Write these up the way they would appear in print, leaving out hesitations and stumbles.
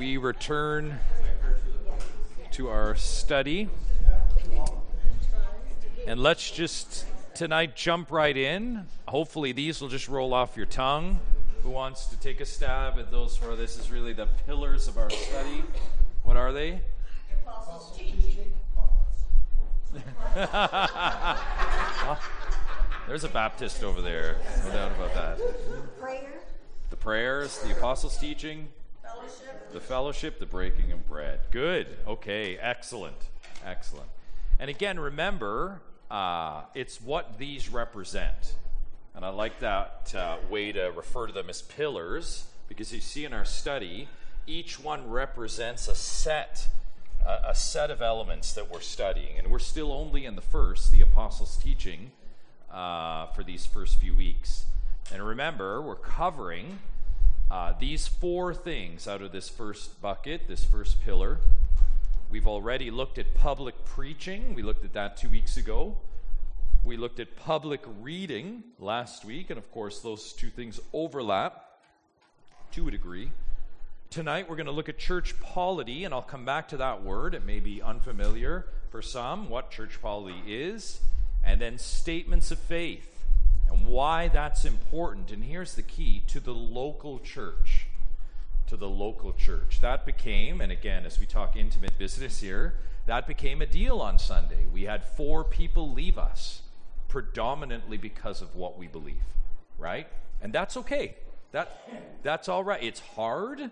we return to our study. And let's just tonight jump right in. Hopefully these will just roll off your tongue. Who wants to take a stab at those four? This is really the pillars of our study. What are they? Apostles' teaching. There's a Baptist over there. No doubt about that. Prayer. The prayers, the apostles' teaching, Fellowship. the fellowship, the breaking of bread. Good. Okay. Excellent. Excellent. And again, remember, it's what these represent. And I like that way to refer to them as pillars, because you see in our study, each one represents a set of elements that we're studying. And we're still only in the first, the apostles' teaching, for these first few weeks. And remember, we're covering these four things out of this first bucket, this first pillar. We've already looked at public preaching. We looked at that 2 weeks ago. We looked at public reading last week, and of course those two things overlap to a degree. Tonight we're going to look at church polity, and I'll come back to that word. It may be unfamiliar for some, what church polity is, and then statements of faith and why that's important. And here's the key: to the local church. To the local church. That became, and again, as we talk intimate business here, that became a deal on Sunday. We had 4 people leave us, predominantly because of what we believe, right? And that's okay. That's all right. It's hard,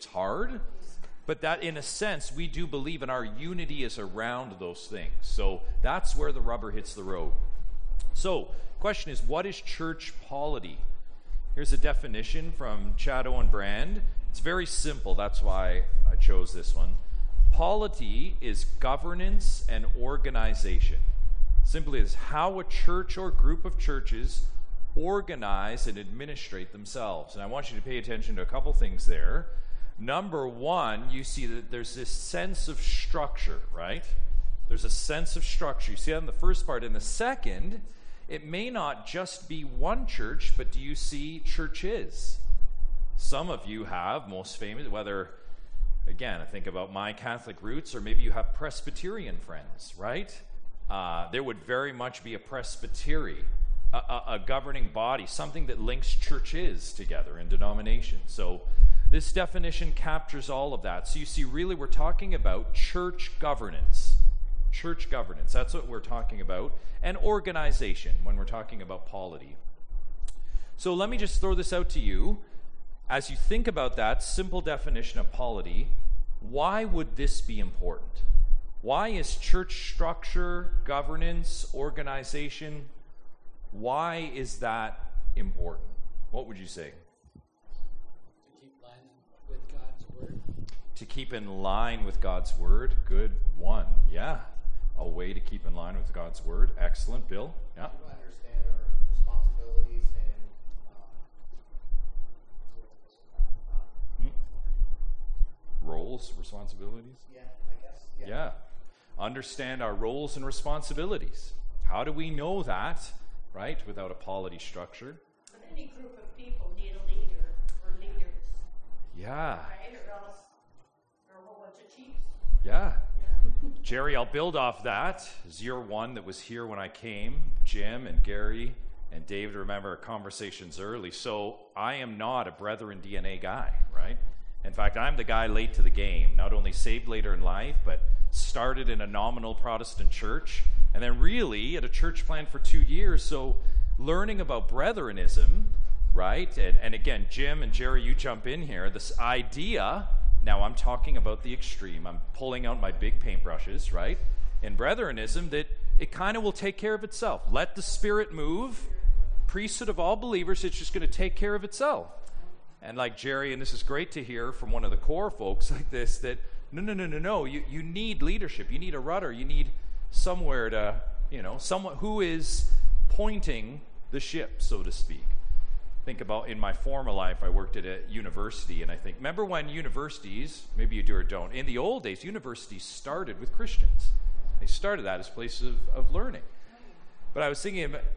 but that, in a sense, we do believe, and our unity is around those things. So that's where the rubber hits the road. So, question is, what is church polity? Here's a definition from Chatto and Brand. It's very simple. That's why I chose this one. Polity is governance and organization. Simply is how a church or group of churches organize and administrate themselves. And I want you to pay attention to a couple things there. Number one, you see that there's this sense of structure, right? There's a sense of structure. You see that in the first part. In the second, it may not just be one church, but do you see churches? Some of you have, most famous, whether, again, I think about my Catholic roots, or maybe you have Presbyterian friends, right? There would very much be a presbytery, a governing body, something that links churches together in denominations. So this definition captures all of that. So you see, really, we're talking about church governance. Church governance, that's what we're talking about. And organization, when we're talking about polity. So let me just throw this out to you. As you think about that simple definition of polity, why would this be important? Why is church structure, governance, organization, why is that important? What would you say? To keep line with God's word. To keep in line with God's word. Good one. Yeah. A way to keep in line with God's word. Excellent. Bill? Yeah. To understand our responsibilities and roles, responsibilities? yeah, I guess. Yeah. Understand our roles and responsibilities. How do we know that, right, without a polity structure? But any group of people need a leader or leaders. Yeah. Right? Or else they're a whole bunch of chiefs. Yeah. Yeah. Jerry, I'll build off that. As you're one that was here when I came, Jim and Gary and David remember our conversations early. So I am not a Brethren DNA guy, right? In fact, I'm the guy late to the game, not only saved later in life, but started in a nominal Protestant church, and then really at a church plant for 2 years. So learning about Brethrenism, right? And again, Jim and Jerry, you jump in here. This idea, now I'm talking about the extreme. I'm pulling out my big paintbrushes, right? In Brethrenism, that it kind of will take care of itself. Let the Spirit move. Priesthood of all believers, it's just going to take care of itself. And like Jerry, and this is great to hear from one of the core folks like this, that no. You need leadership. You need a rudder. You need somewhere to, someone who is pointing the ship, so to speak. Think about in my former life, I worked at a university, and I think, remember when universities, maybe you do or don't, in the old days, universities started with Christians. They started that as places of learning. But I was thinking,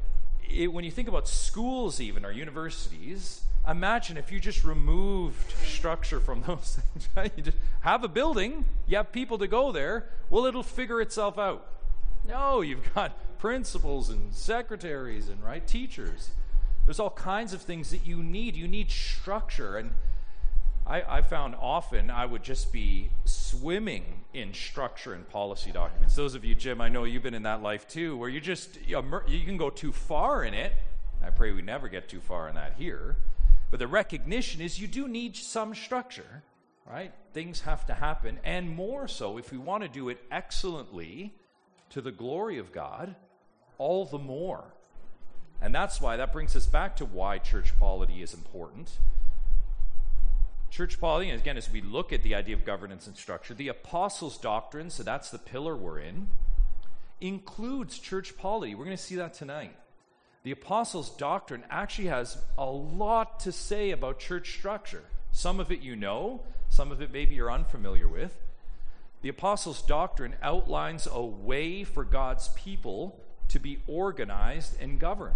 when you think about schools even, or universities, imagine if you just removed structure from those things, right? You just have a building, you have people to go there, well, it'll figure itself out. No, you've got principals and secretaries and, right, teachers. There's all kinds of things that you need. You need structure. And I found often I would just be swimming in structure and policy documents. Those of you, Jim, I know you've been in that life too, where you can go too far in it. I pray we never get too far in that here. But the recognition is you do need some structure, right? Things have to happen. And more so, if we want to do it excellently to the glory of God, all the more. And that's why that brings us back to why church polity is important. Church polity, and again, as we look at the idea of governance and structure, the apostles' doctrine, so that's the pillar we're in, includes church polity. We're going to see that tonight. The apostles' doctrine actually has a lot to say about church structure. Some of it you know, some of it maybe you're unfamiliar with. The apostles' doctrine outlines a way for God's people to be organized and governed.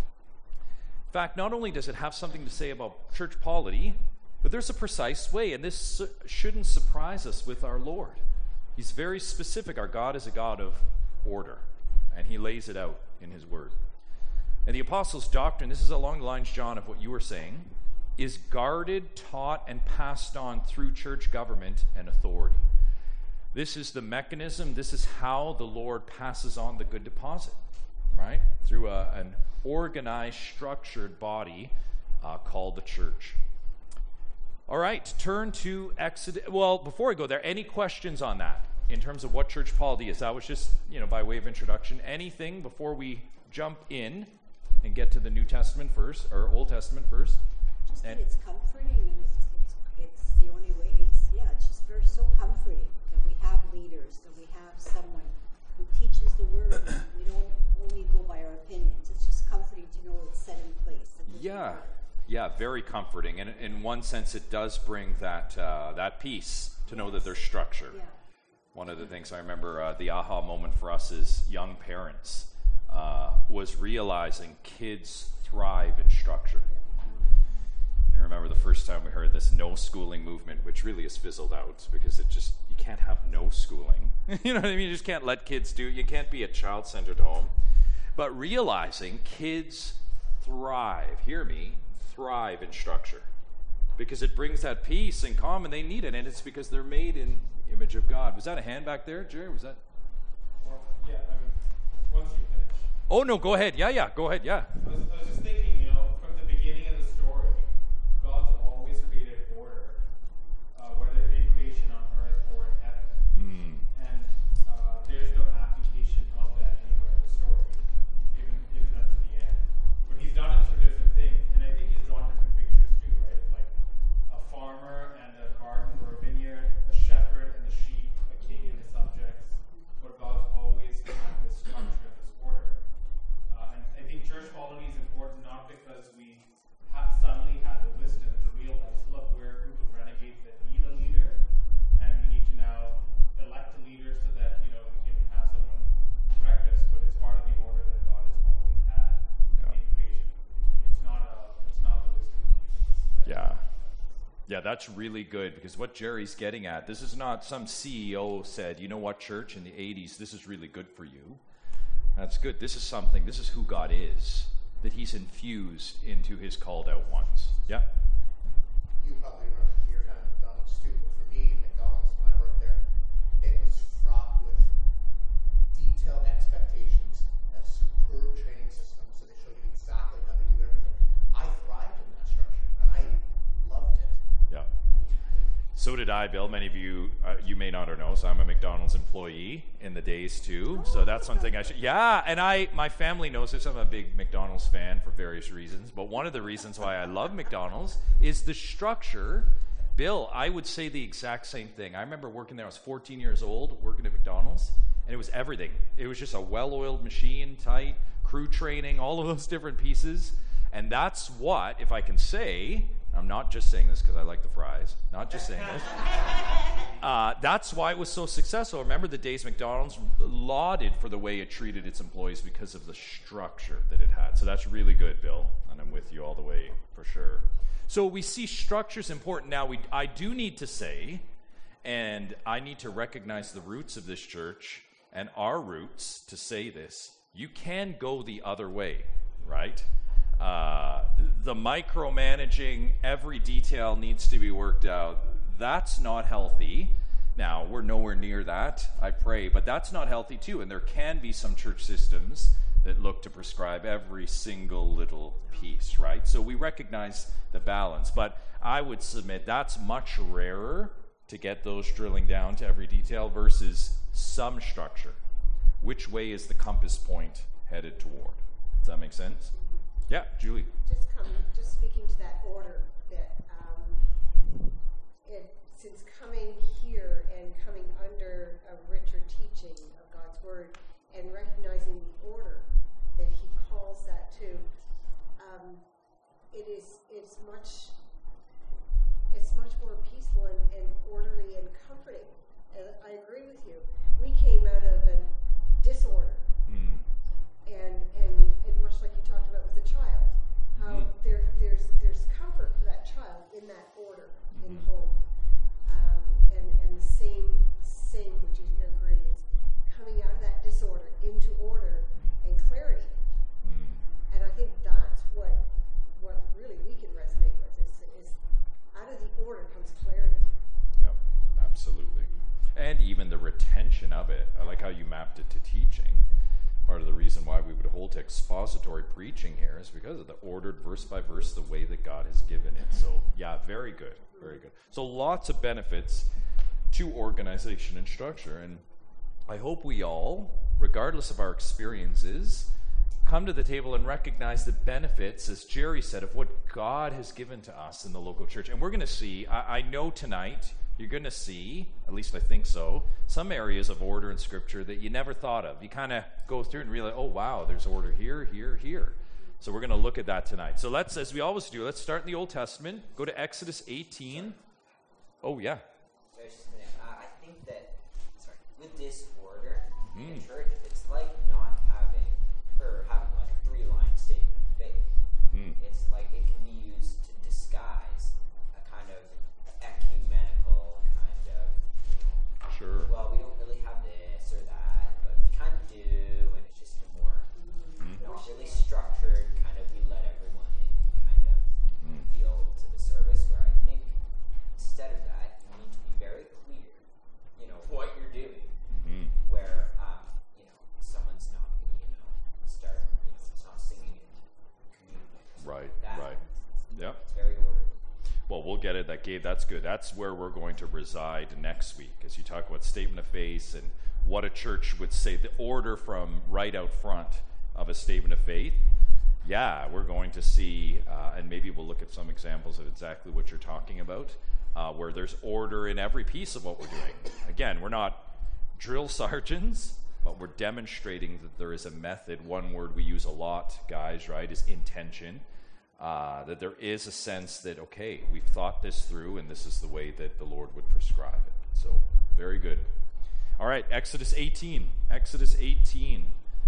In fact, not only does it have something to say about church polity, but there's a precise way, and this shouldn't surprise us with our Lord. He's very specific. Our God is a God of order, and he lays it out in his word. And the apostles' doctrine, this is along the lines, John, of what you were saying, is guarded, taught, and passed on through church government and authority. This is the mechanism, this is how the Lord passes on the good deposit, right? Through an organized, structured body called the church. All right, turn to Exodus. Well, before I go there, any questions on that in terms of what church polity is? That was just, by way of introduction. Anything before we jump in and get to the New Testament first, or Old Testament first? Just that it's comforting, and it's the only way. It's just very so comforting that we have leaders, that we have someone who teaches the word. We don't only go by our opinions. It's just comforting to know it's set in place. Yeah, very comforting. And in one sense, it does bring that peace to know that there's structure. Yeah. One of the things I remember, the aha moment for us as young parents was realizing kids thrive in structure. I remember the first time we heard this no schooling movement, which really has fizzled out because you can't have no schooling. You know what I mean? You just can't let kids do it. You can't be a child-centered home. But realizing kids thrive, hear me, thrive in structure because it brings that peace and calm, and they need it, and it's because they're made in the image of God. Was that a hand back there, Jerry? Was that? Yeah, once you finish. Oh, no, go ahead. Yeah, go ahead, yeah. I was just thinking, from the beginning of the story, God's always created order, whether in creation on earth or in heaven. And there's no application of that anywhere in the story, even unto the end. But he's done it through different things, and I think he's drawn different pictures too, right? Like a farmer and a garden or a vineyard, a shepherd and the sheep, a king and his subjects. But God's always had this structure and this order. And I think church polity is important not because we suddenly had the wisdom to realize, look, we're a group of renegades that need a leader, and we need to now elect a leader so that we can have someone direct us. But it's part of the order that God has always had in creation. It's not the wisdom of humans. Yeah, that's really good, because what Jerry's getting at, this is not some CEO said, you know what, church, in the 80s, this is really good for you. That's good. This is who God is, that he's infused into his called out ones. Yeah? You probably remember your time at McDonald's too, but for me, McDonald's, when I worked there, it was fraught with detailed expectations, a superb training system, so they show you exactly how to do everything. I thrived in that structure, and I loved it. Yeah. So did I, Bill. Many of you, you may not know, so I'm a McDonald's employee in the days too. So that's something I should. Yeah, and my family knows this. I'm a big McDonald's fan for various reasons. But one of the reasons why I love McDonald's is the structure. Bill, I would say the exact same thing. I remember working there. I was 14 years old, working at McDonald's, and it was everything. It was just a well-oiled machine, tight, crew training, all of those different pieces. And that's what, if I can say, I'm not just saying this because I like the fries, not just saying this. That's why it was so successful. Remember the days McDonald's lauded for the way it treated its employees because of the structure that it had. So that's really good, Bill, and I'm with you all the way for sure. So we see structure's important. Now, I do need to say, and I need to recognize the roots of this church and our roots to say this, you can go the other way, right? The micromanaging, every detail needs to be worked out. That's not healthy. Now, we're nowhere near that, I pray, but that's not healthy too. And there can be some church systems that look to prescribe every single little piece, right? So we recognize the balance, but I would submit that's much rarer to get those drilling down to every detail versus some structure. Which way is the compass point headed toward? Does that make sense? Yeah, Julie. Just speaking to that order, that since coming here and coming under a richer teaching of God's Word and recognizing the order that He calls that to, it's much more peaceful and orderly and comforting. And I agree with you. We came out of a disorder, and much like you talked about with the child, how there's comfort for that child in that order in the home, and the same. Would you agree? It's coming out of that disorder into order and clarity, and I think that's what really we can resonate with is out of the order comes clarity. Yep, absolutely. And even the retention of it. I like how you mapped it to teaching. Part of the reason why we would hold to expository preaching here is because of the ordered verse by verse, the way that God has given it. So, yeah, very good, very good. So lots of benefits to organization and structure. And I hope we all, regardless of our experiences, come to the table and recognize the benefits, as Jerry said, of what God has given to us in the local church. And we're going to see, I know tonight, you're going to see, at least I think so, some areas of order in Scripture that you never thought of. You kind of go through and realize, oh, wow, there's order here, here, here. So we're going to look at that tonight. So let's, as we always do, let's start in the Old Testament. Go to Exodus 18. Oh, yeah. So I think that, with this order in church, it's like not having like a 3-line statement of faith. It's like it can be used to disguise a kind of ecumenical kind of, Sure. well, we don't really have this or that, but we kind of do, and it's just a more not really structured kind of, we let everyone in kind of feel to the service, where I think instead of that, you need to be very clear, what you're doing, where, someone's not going to, start, it's not singing in community. Right, that, right. Yep. It's very orderly. Well, we'll get it. That Gabe, that's good. That's where we're going to reside next week, as you talk about statement of faith and what a church would say, the order from right out front of a statement of faith. Yeah, we're going to see, and maybe we'll look at some examples of exactly what you're talking about, where there's order in every piece of what we're doing. Again, we're not drill sergeants, but we're demonstrating that there is a method. One word we use a lot, guys, right, is intention. That there is a sense that, okay, we've thought this through, and this is the way that the Lord would prescribe it. So, very good. All right, Exodus 18. Exodus 18.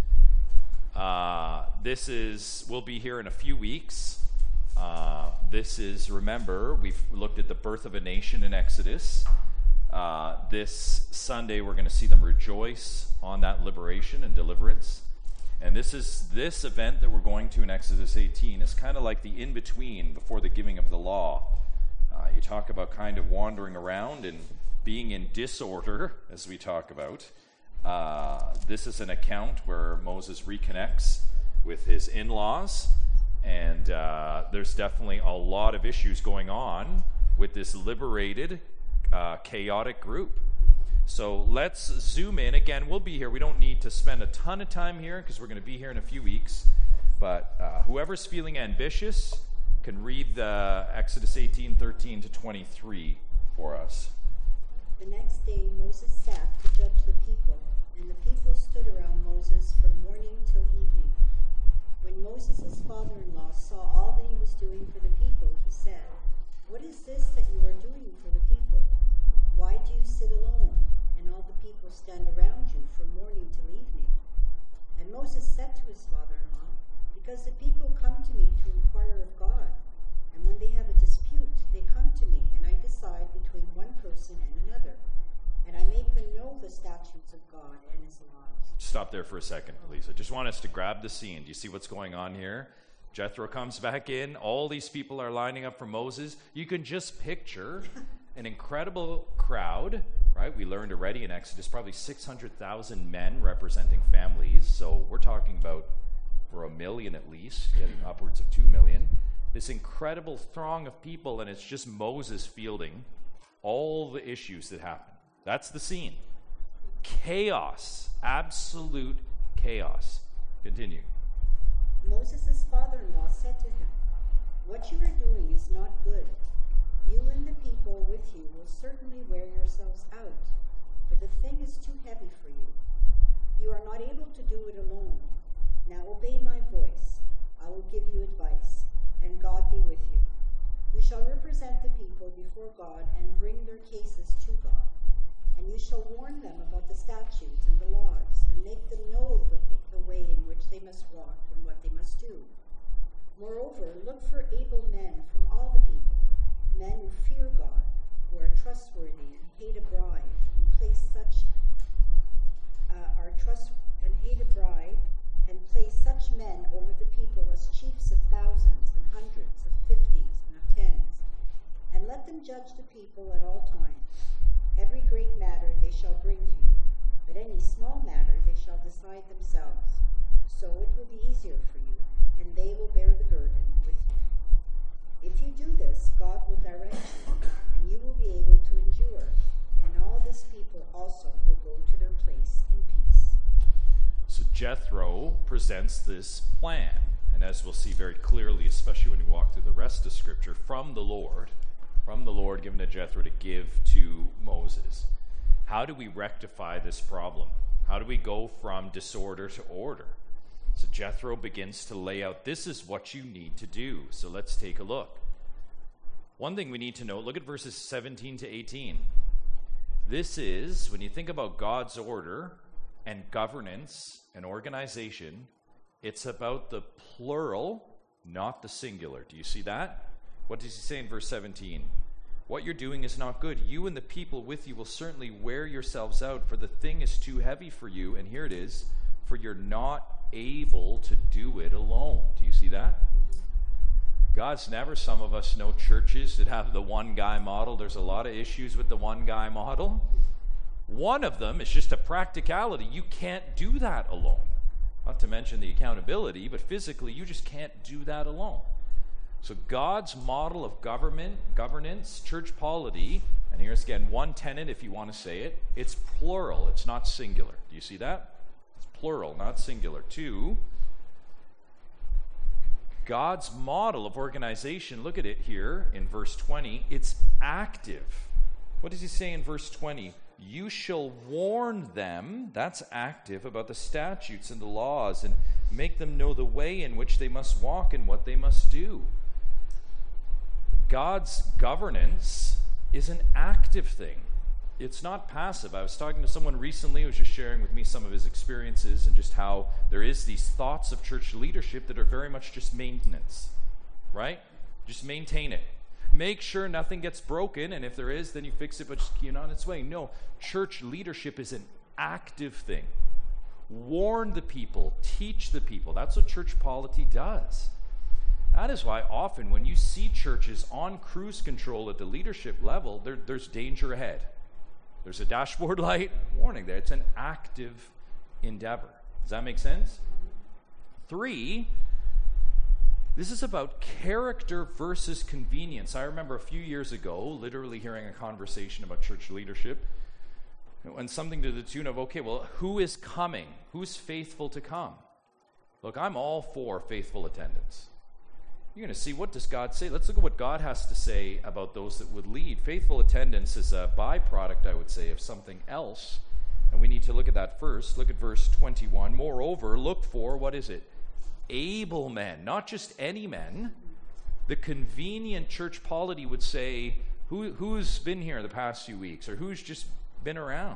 We'll be here in a few weeks. This is, remember, we've looked at the birth of a nation in Exodus. This Sunday, we're going to see them rejoice on that liberation and deliverance. And this event that we're going to in Exodus 18 is kind of like the in-between before the giving of the law. You talk about kind of wandering around and being in disorder, as we talk about. This is an account where Moses reconnects with his in-laws, and there's definitely a lot of issues going on with this liberated, chaotic group. So let's zoom in. Again, we'll be here. We don't need to spend a ton of time here because we're going to be here in a few weeks. But whoever's feeling ambitious can read the Exodus 18:13 to 23 for us. The next day Moses sat to judge the people, and the people stood around Moses from morning till evening. When Moses' father-in-law saw all that he was doing for the people, he said, "What is this that you are doing for the people? Why do you sit notice, father-in-law, because the people come to me to inquire of God. And when they have a dispute, they come to me, and I decide between one person and another. And I make them know the statutes of God and his laws. Stop there for a second, Lisa. Just want us to grab the scene. Do you see what's going on here? Jethro comes back in. All these people are lining up for Moses. You can just picture an incredible crowd, right? We learned already in Exodus, probably 600,000 men representing families. So we're talking about for 1 million at least, getting upwards of 2 million. This incredible throng of people, and it's just Moses fielding all the issues that happen. That's the scene. Chaos. Absolute chaos. Continue. Moses' father-in-law said to him, "What you are doing is not good. You and the people with you will certainly wear yourselves out, for the thing is too heavy for you. You are not able to do it alone. Now obey my voice. I will give you advice, and God be with you. You shall represent the people before God and bring their cases to God. And you shall warn them about the statutes and the laws, and make them know the way in which they must walk and what they must do. Moreover, look for able men from all the people, men who fear God, who are trustworthy and hate a bribe, and place such men over the people as chiefs of thousands and hundreds, of 50s and of 10s, and let them judge the people at all times. Every great matter they shall bring to you, but any small matter they shall decide themselves. So it will be easier for you, and they will bear the burden with you. If you do this, God will direct you, and you will be able to endure, and all this people also will go to their place in peace." So Jethro presents this plan, and as we'll see very clearly, especially when you walk through the rest of Scripture, from the Lord given to Jethro to give to Moses. How do we rectify this problem? How do we go from disorder to order? So Jethro begins to lay out, this is what you need to do. So let's take a look. One thing we need to know, look at verses 17 to 18. This is, when you think about God's order and governance and organization, it's about the plural, not the singular. Do you see that? What does he say in verse 17? What you're doing is not good. You and the people with you will certainly wear yourselves out, for the thing is too heavy for you. And here it is, for you're not able to do it alone. Do you see that? God's never, some of us know churches that have the one guy model. There's a lot of issues with the one guy model. One of them is just a practicality. You can't do that alone. Not to mention the accountability, but physically you just can't do that alone. So God's model of governance, church polity, and here's again one tenet if you want to say it, it's plural, it's not singular. Do you see that? It's plural, not singular. 2, God's model of organization, look at it here in verse 20, it's active. What does he say in verse 20? You shall warn them, that's active, about the statutes and the laws, and make them know the way in which they must walk and what they must do. God's governance is an active thing. It's not passive. I was talking to someone recently who was just sharing with me some of his experiences and just how there is these thoughts of church leadership that are very much just maintenance, right? Just maintain it. Make sure nothing gets broken, and if there is, then you fix it, but just keep it on its way. No, church leadership is an active thing. Warn the people, teach the people. That's what church polity does. That is why often when you see churches on cruise control at the leadership level, there's danger ahead. There's a dashboard light, warning there. It's an active endeavor. Does that make sense? 3, this is about character versus convenience. I remember a few years ago literally hearing a conversation about church leadership and something to the tune of, okay, well, who is coming? Who's faithful to come? Look, I'm all for faithful attendance. You're going to see, what does God say? Let's look at what God has to say about those that would lead. Faithful attendance is a byproduct, I would say, of something else. And we need to look at that first. Look at verse 21. Moreover, look for, what is it? Able men, not just any men. The convenient church polity would say, who's been here the past few weeks, or who's just been around?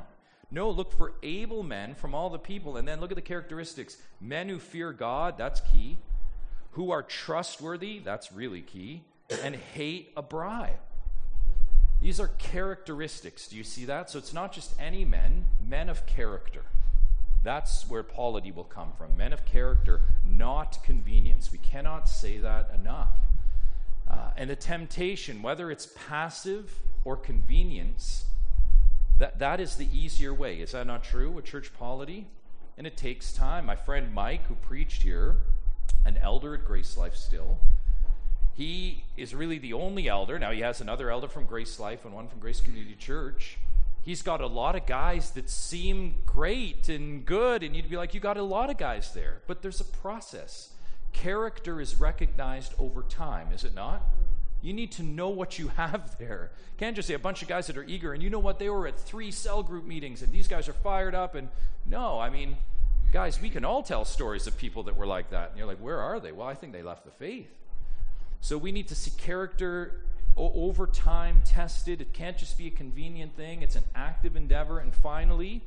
No, look for able men from all the people. And then look at the characteristics. Men who fear God, that's key. Who are trustworthy, that's really key. And hate a bribe. These are characteristics. Do you see that? So it's not just any men, men of character. That's where polity will come from. Men of character, not convenience. We cannot say that enough. And the temptation, whether it's passive or convenience, that is the easier way. Is that not true with church polity? And it takes time. My friend Mike, who preached here, an elder at Grace Life still, he is really the only elder. Now he has another elder from Grace Life and one from Grace Community Church. He's got a lot of guys that seem great and good, and you'd be like, you got a lot of guys there. But there's a process. Character is recognized over time, is it not? You need to know what you have there. You can't just say a bunch of guys that are eager, and you know what, they were at 3 cell group meetings, and these guys are fired up, and no, I mean, guys, we can all tell stories of people that were like that. And you're like, where are they? Well, I think they left the faith. So we need to see character over time tested. It can't just be a convenient thing. It's an active endeavor. And finally,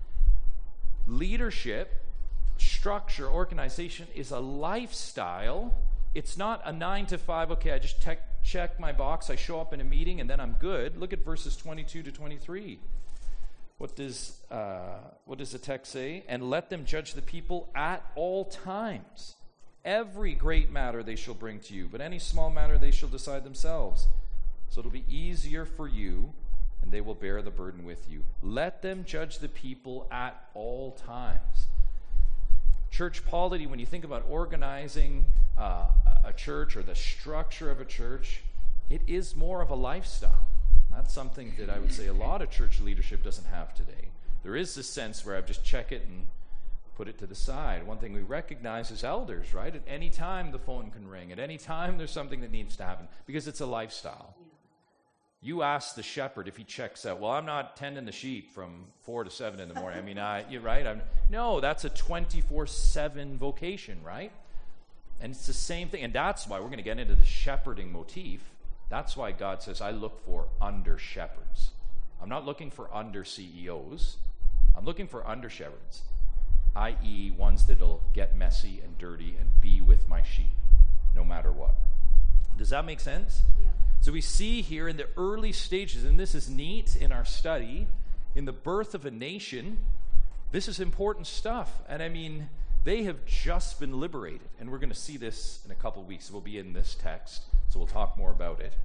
leadership, structure, organization is a lifestyle. It's not a 9 to 5, okay, I just check my box, I show up in a meeting, and then I'm good. Look at verses 22 to 23. What does the text say? And let them judge the people at all times. Every great matter they shall bring to you, but any small matter they shall decide themselves. So it'll be easier for you, and they will bear the burden with you. Let them judge the people at all times. Church polity, when you think about organizing a church or the structure of a church, it is more of a lifestyle. That's something that I would say a lot of church leadership doesn't have today. There is this sense where I just check it and put it to the side. One thing we recognize as elders, right? At any time the phone can ring. At any time there's something that needs to happen because it's a lifestyle. You ask the shepherd if he checks out. Well, I'm not tending the sheep from 4 to 7 in the morning. I mean, you're right. No, that's a 24/7 vocation, right? And it's the same thing. And that's why we're going to get into the shepherding motif. That's why God says, I look for under shepherds. I'm not looking for under CEOs. I'm looking for under shepherds, i.e. ones that'll get messy and dirty and be with my sheep, no matter what. Does that make sense? Yeah. So we see here in the early stages, and this is neat in our study, in the birth of a nation, this is important stuff. And I mean, they have just been liberated. And we're going to see this in a couple of weeks. We'll be in this text, so we'll talk more about it.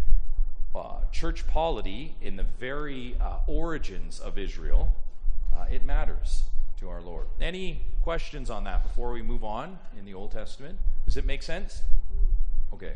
Church polity, in the very origins of Israel, it matters to our Lord. Any questions on that before we move on in the Old Testament? Does it make sense? Okay.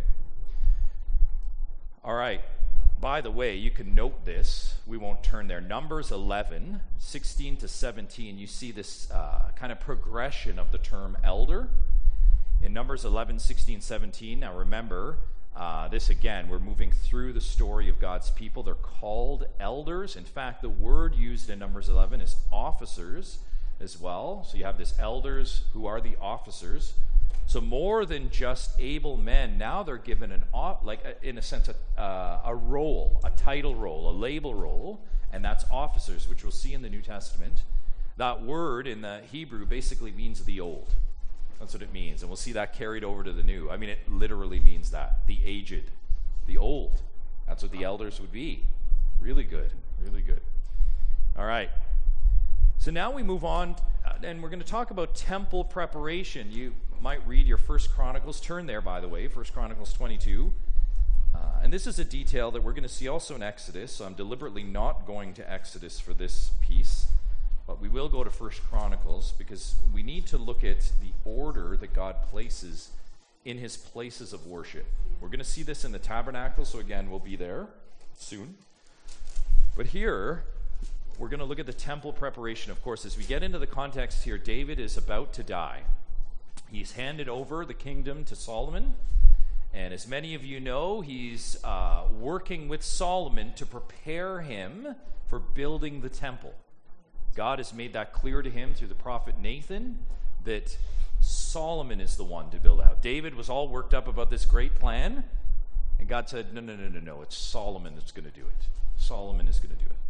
All right. By the way, you can note this. We won't turn there. Numbers 11, 16 to 17, you see this kind of progression of the term elder. In Numbers 11, 16, 17, now remember, this again, we're moving through the story of God's people. They're called elders. In fact, the word used in Numbers 11 is officers as well. So you have this elders who are the officers. So more than just able men, now they're given in a sense, a role, a title role, a label role, and that's officers, which we'll see in the New Testament. That word in the Hebrew basically means the old. That's what it means, and we'll see that carried over to the New. I mean, it literally means that. The aged, the old. That's what the elders would be. Really good, really good. All right. So now we move on, and we're going to talk about temple preparation. You might read your 1 Chronicles. Turn there, by the way, 1 Chronicles 22. And this is a detail that we're going to see also in Exodus, so I'm deliberately not going to Exodus for this piece. But we will go to 1 Chronicles because we need to look at the order that God places in his places of worship. We're going to see this in the tabernacle, so again, we'll be there soon. But here, we're going to look at the temple preparation. Of course, as we get into the context here, David is about to die. He's handed over the kingdom to Solomon. And as many of you know, he's working with Solomon to prepare him for building the temple. God has made that clear to him through the prophet Nathan that Solomon is the one to build out. David was all worked up about this great plan, and God said, no, it's Solomon that's going to do it. Solomon is going to do it.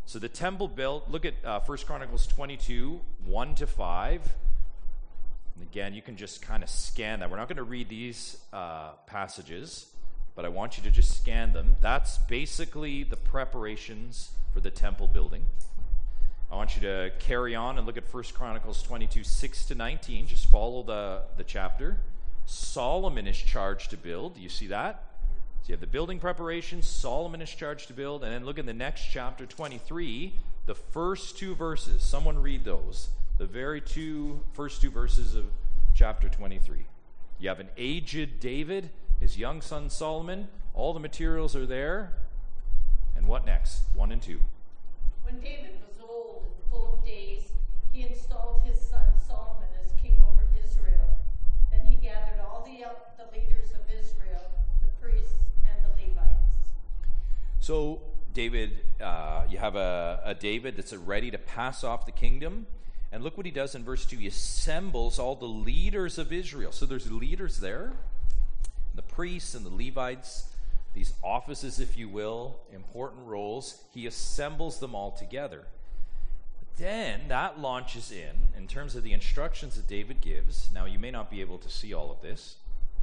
So the temple built, look at 1 Chronicles 22, 1 to 5. And again, you can just kind of scan that. We're not going to read these passages, but I want you to just scan them. That's basically the preparations for the temple building. I want you to carry on and look at 1 Chronicles 22, 6 to 19. Just follow the chapter. Solomon is charged to build. Do you see that? So you have the building preparations, Solomon is charged to build, and then look in the next chapter, 23, the first two verses. Someone read those. The first two verses of chapter 23. You have an aged David, his young son Solomon. All the materials are there. And what next? 1 and 2. When David was old and full of days, he installed his son Solomon as king over Israel. Then he gathered all the leaders of Israel, the priests and the Levites. So David, you have a David that's ready to pass off the kingdom. And look what he does in verse 2. He assembles all the leaders of Israel. So there's leaders there, the priests and the Levites, these offices, if you will, important roles. He assembles them all together. Then that launches in terms of the instructions that David gives. Now, you may not be able to see all of this.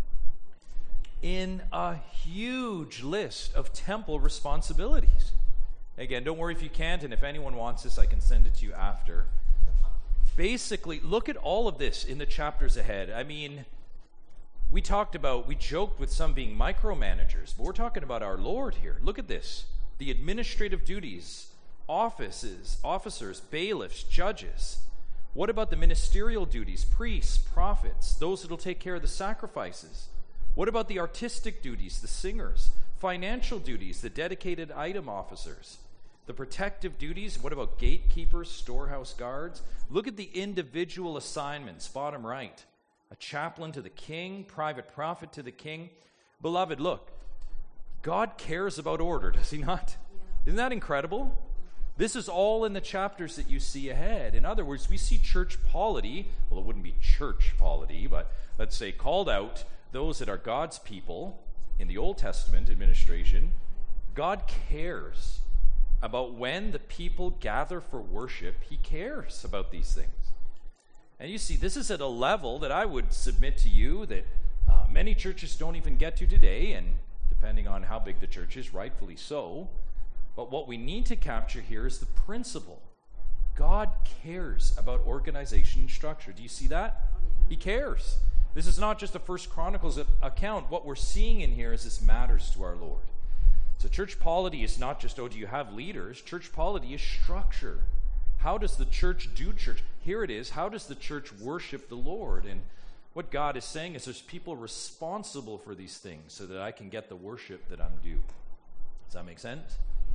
In a huge list of temple responsibilities. Again, don't worry if you can't, and if anyone wants this, I can send it to you after. Basically, look at all of this in the chapters ahead. I mean, we joked with some being micromanagers, but we're talking about our Lord here. Look at this. The administrative duties, officers, bailiffs, judges. What about the ministerial duties, priests, prophets, those that will take care of the sacrifices? What about the artistic duties, the singers, financial duties, the dedicated item officers? The protective duties, what about gatekeepers, storehouse guards? Look at the individual assignments, bottom right. A chaplain to the king, private prophet to the king. Beloved, look, God cares about order, does he not? Yeah. Isn't that incredible? This is all in the chapters that you see ahead. In other words, we see church polity, well, it wouldn't be church polity, but let's say called out those that are God's people in the Old Testament administration. God cares about when the people gather for worship. He cares about these things. And you see, this is at a level that I would submit to you that many churches don't even get to today, and depending on how big the church is, rightfully so. But what we need to capture here is the principle. God cares about organization and structure. Do you see that? He cares. This is not just a First Chronicles account. What we're seeing in here is this matters to our Lord. So church polity is not just, do you have leaders? Church polity is structure. How does the church do church? Here it is. How does the church worship the Lord? And what God is saying is there's people responsible for these things so that I can get the worship that I'm due. Does that make sense?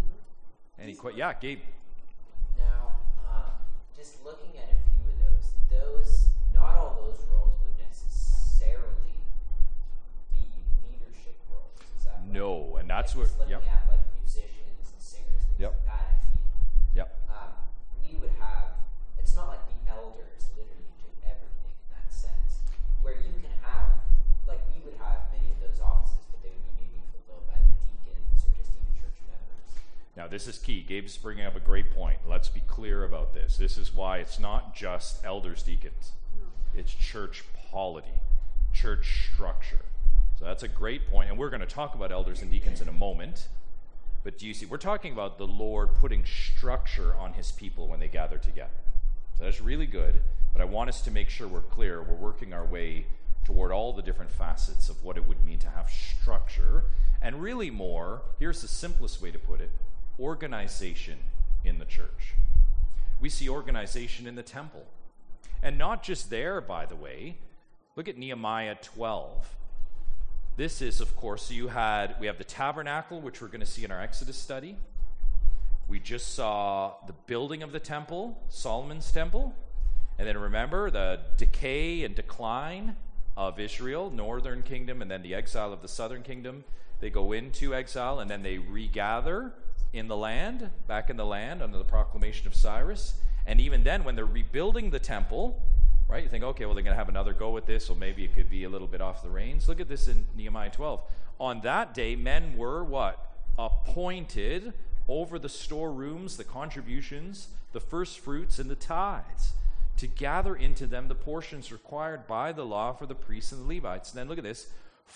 Yeah, Gabe. Now, just looking at a few of those, not all those roles would necessarily be leadership roles. Is that right? No, and that's like what. Looking at like musicians and singers, things like that, I feel. Yep. We would have. It's not like the elders literally do everything in that sense. Where you can have, like we would have many of those offices, but they would be maybe fulfilled by the deacons or just even church members. Now, this is key. Gabe's bringing up a great point. Let's be clear about this. This is why it's not just elders, deacons. It's church polity, church structure. So that's a great point. And we're going to talk about elders and deacons in a moment. But do you see, we're talking about the Lord putting structure on his people when they gather together. So that's really good. But I want us to make sure we're clear. We're working our way toward all the different facets of what it would mean to have structure. And really more, here's the simplest way to put it, organization in the church. We see organization in the temple. And not just there, by the way. Look at Nehemiah 12. This is, of course, so we have the tabernacle, which we're going to see in our Exodus study. We just saw the building of the temple, Solomon's temple. And then remember the decay and decline of Israel, northern kingdom, and then the exile of the southern kingdom. They go into exile, and then they regather in the land, back in the land, under the proclamation of Cyrus. And even then, when they're rebuilding the temple, right, you think, okay, well, they're going to have another go at this, or maybe it could be a little bit off the reins. Look at this in Nehemiah 12. On that day, men were what? Appointed over the storerooms, the contributions, the first fruits, and the tithes, to gather into them the portions required by the law for the priests and the Levites. And then look at this.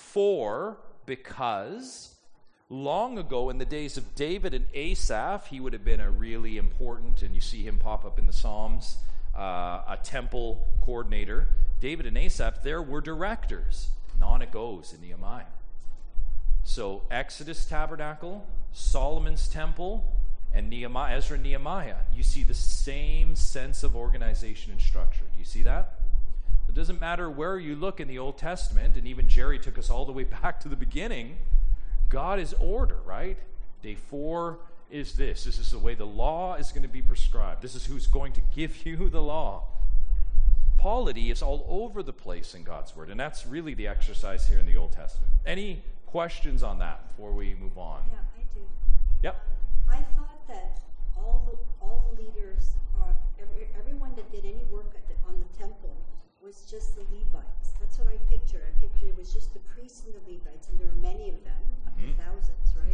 Because long ago in the days of David and Asaph, he would have been a really important, and you see him pop up in the Psalms, a temple coordinator. David and Asaph, there were directors. And on it goes in Nehemiah. So Exodus tabernacle, Solomon's temple, and Ezra and Nehemiah, you see the same sense of organization and structure. Do you see that? It doesn't matter where you look in the Old Testament, and even Jerry took us all the way back to the beginning. God is order, right? Day 4 is this. This is the way the law is going to be prescribed. This is who's going to give you the law. Polity is all over the place in God's Word, and that's really the exercise here in the Old Testament. Any questions on that before we move on? Yeah, I do. Yep. I thought that all the leaders, everyone that did any work on the temple was just the Levites. That's what I pictured. I pictured it was just the priests and the Levites, and there are many of them, thousands, right?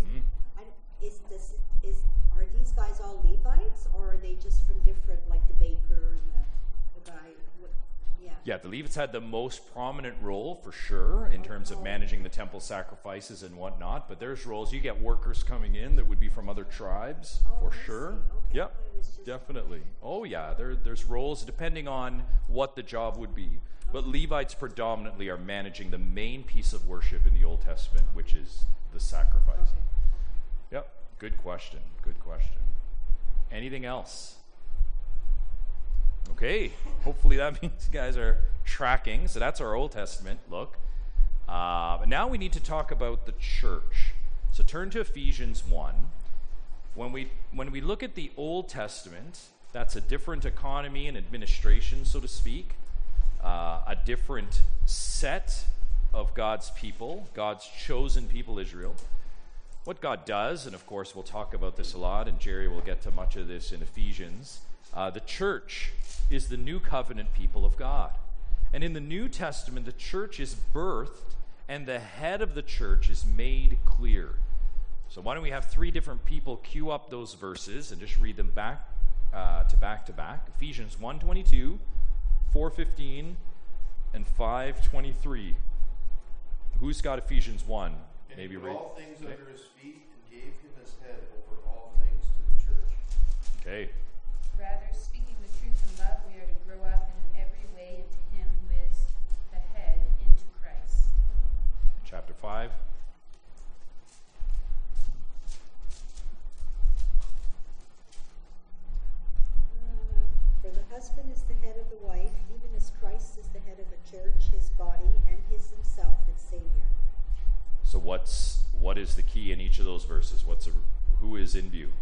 Are these guys all Levites, or are they just from different, like the baker and the guy? Yeah, the Levites had the most prominent role for sure in terms of managing the temple sacrifices and whatnot, but there's roles. You get workers coming in that would be from other tribes for sure. Okay. Yep, definitely. Oh yeah, there's roles depending on what the job would be. But Levites predominantly are managing the main piece of worship in the Old Testament, which is the sacrifice. Okay. Yep, good question. Anything else? Okay, hopefully that means you guys are tracking. So that's our Old Testament look. But now we need to talk about the church. So turn to Ephesians 1. When we look at the Old Testament, that's a different economy and administration, so to speak. A different set of God's people, God's chosen people, Israel. What God does, and of course we'll talk about this a lot, and Jerry will get to much of this in Ephesians, the church is the new covenant people of God. And in the New Testament, the church is birthed, and the head of the church is made clear. So why don't we have 3 different people cue up those verses and just read them back to back. Ephesians 1:22, 4:15, and 5:23. Who's got Ephesians 1? And Maybe he put read. all things under his feet and gave him his head over all things to the church. Okay. Rather, speaking the truth in love, we are to grow up in every way into him who is the head, into Christ. Chapter 5. For the husband is the head of the wife, even as Christ is the head of the church, his body, and his himself its Savior. So what is the key in each of those verses? Who is in view?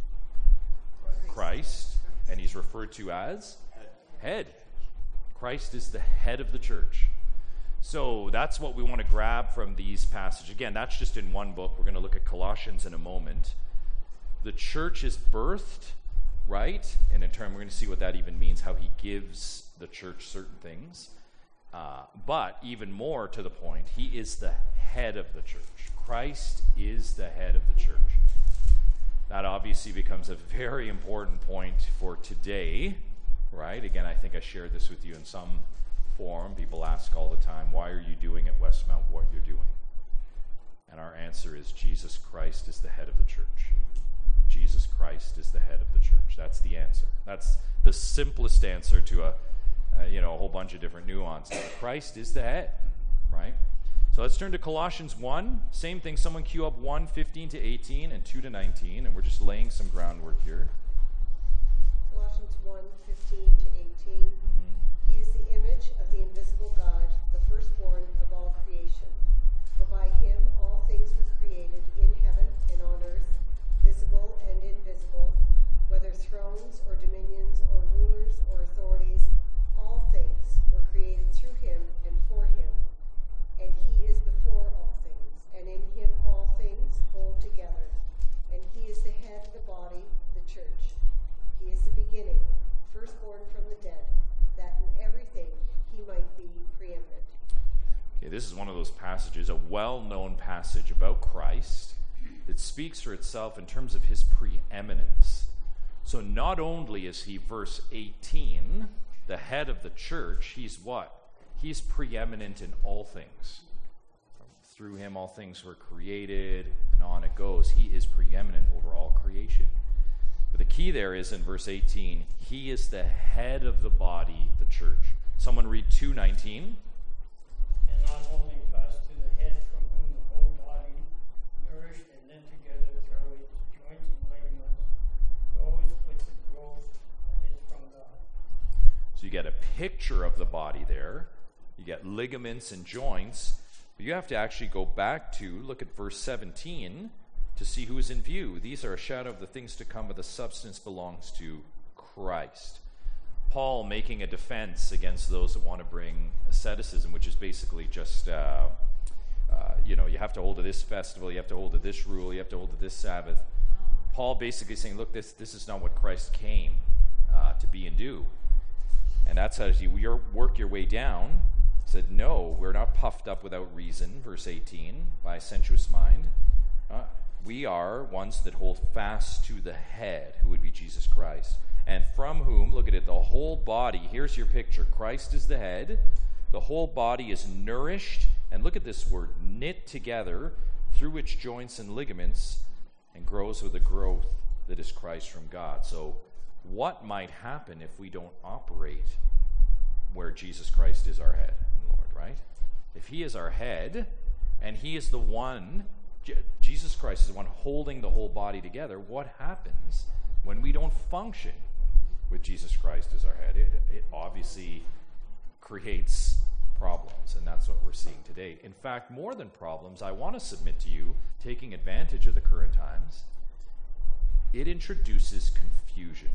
Christ, and he's referred to as head. Christ is the head of the church. So that's what we want to grab from these passages. Again, that's just in one book. We're going to look at Colossians in a moment. The church is birthed, right? And in turn, we're going to see what that even means, how he gives the church certain things. But even more to the point, he is the head of the church. Christ is the head of the church. That obviously becomes a very important point for today, right? Again, I think I shared this with you in some forum. People ask all the time, why are you doing at Westmount what you're doing? And our answer is Jesus Christ is the head of the church. Jesus Christ is the head of the church. That's the answer. That's the simplest answer to a whole bunch of different nuances. Christ is the head, right? So let's turn to Colossians 1. Same thing. Someone cue up 1:15 to 18 and 2 to 19, and we're just laying some groundwork here. Colossians 1:15 to 18. He is the image of the invisible God, the firstborn of all creation. For by him all things were created in heaven and on earth, visible and invisible, whether thrones or dominions or rulers or authorities. All things were created through him and for him. And he is before all things, and in him all things hold together. And he is the head of the body, the church. He is the beginning, firstborn from the dead, that in everything he might be preeminent. Okay, this is one of those passages, a well-known passage about Christ. It speaks for itself in terms of his preeminence. preeminence. So not only is he, verse 18, the head of the church, he's what? He's preeminent in all things. Through him all things were created, and on it goes. He is preeminent over all creation. But the key there is in verse 18, he is the head of the body, the church. Someone read 2:19. And not holding fast to the head, from whom the whole body, nourished and knit together through its joints and ligaments, grows with the growth that is from God. So you get a picture of the body there. You get ligaments and joints. But you have to actually go back to, look at verse 17, to see who is in view. These are a shadow of the things to come, but the substance belongs to Christ. Paul making a defense against those that want to bring asceticism, which is basically just, you have to hold to this festival, you have to hold to this rule, you have to hold to this Sabbath. Paul basically saying, look, this is not what Christ came to be and do. And that's how you work your way down. Said, no, we're not puffed up without reason, verse 18, by a sensuous mind. We are ones that hold fast to the head, who would be Jesus Christ, and from whom, look at it, the whole body, here's your picture, Christ is the head, the whole body is nourished, and look at this word, knit together through its joints and ligaments, and grows with the growth that is Christ from God. So what might happen if we don't operate where Jesus Christ is our head and Lord, right? If he is our head, and he is the one, Jesus Christ is the one holding the whole body together, what happens when we don't function with Jesus Christ as our head? It obviously creates problems, and that's what we're seeing today. In fact, more than problems, I want to submit to you, taking advantage of the current times, it introduces confusion.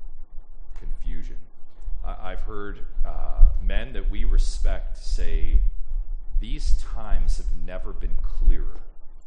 Confusion. I've heard men that we respect say, these times have never been clearer.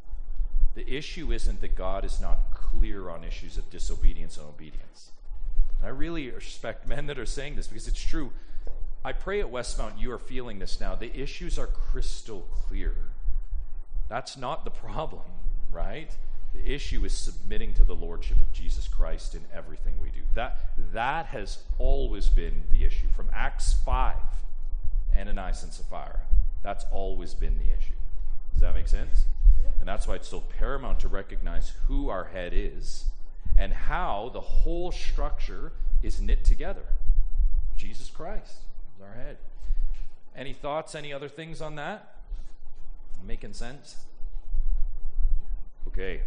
The issue isn't that God is not clear on issues of disobedience and obedience. And I really respect men that are saying this because it's true. I pray at Westmount you are feeling this now. The issues are crystal clear. That's not the problem, right? The issue is submitting to the lordship of Jesus Christ in everything we do. That has always been the issue. From Acts 5, Ananias and Sapphira, that's always been the issue. Does that make sense? And that's why it's so paramount to recognize who our head is and how the whole structure is knit together. Jesus Christ is our head. Any thoughts, any other things on that? Making sense? Okay.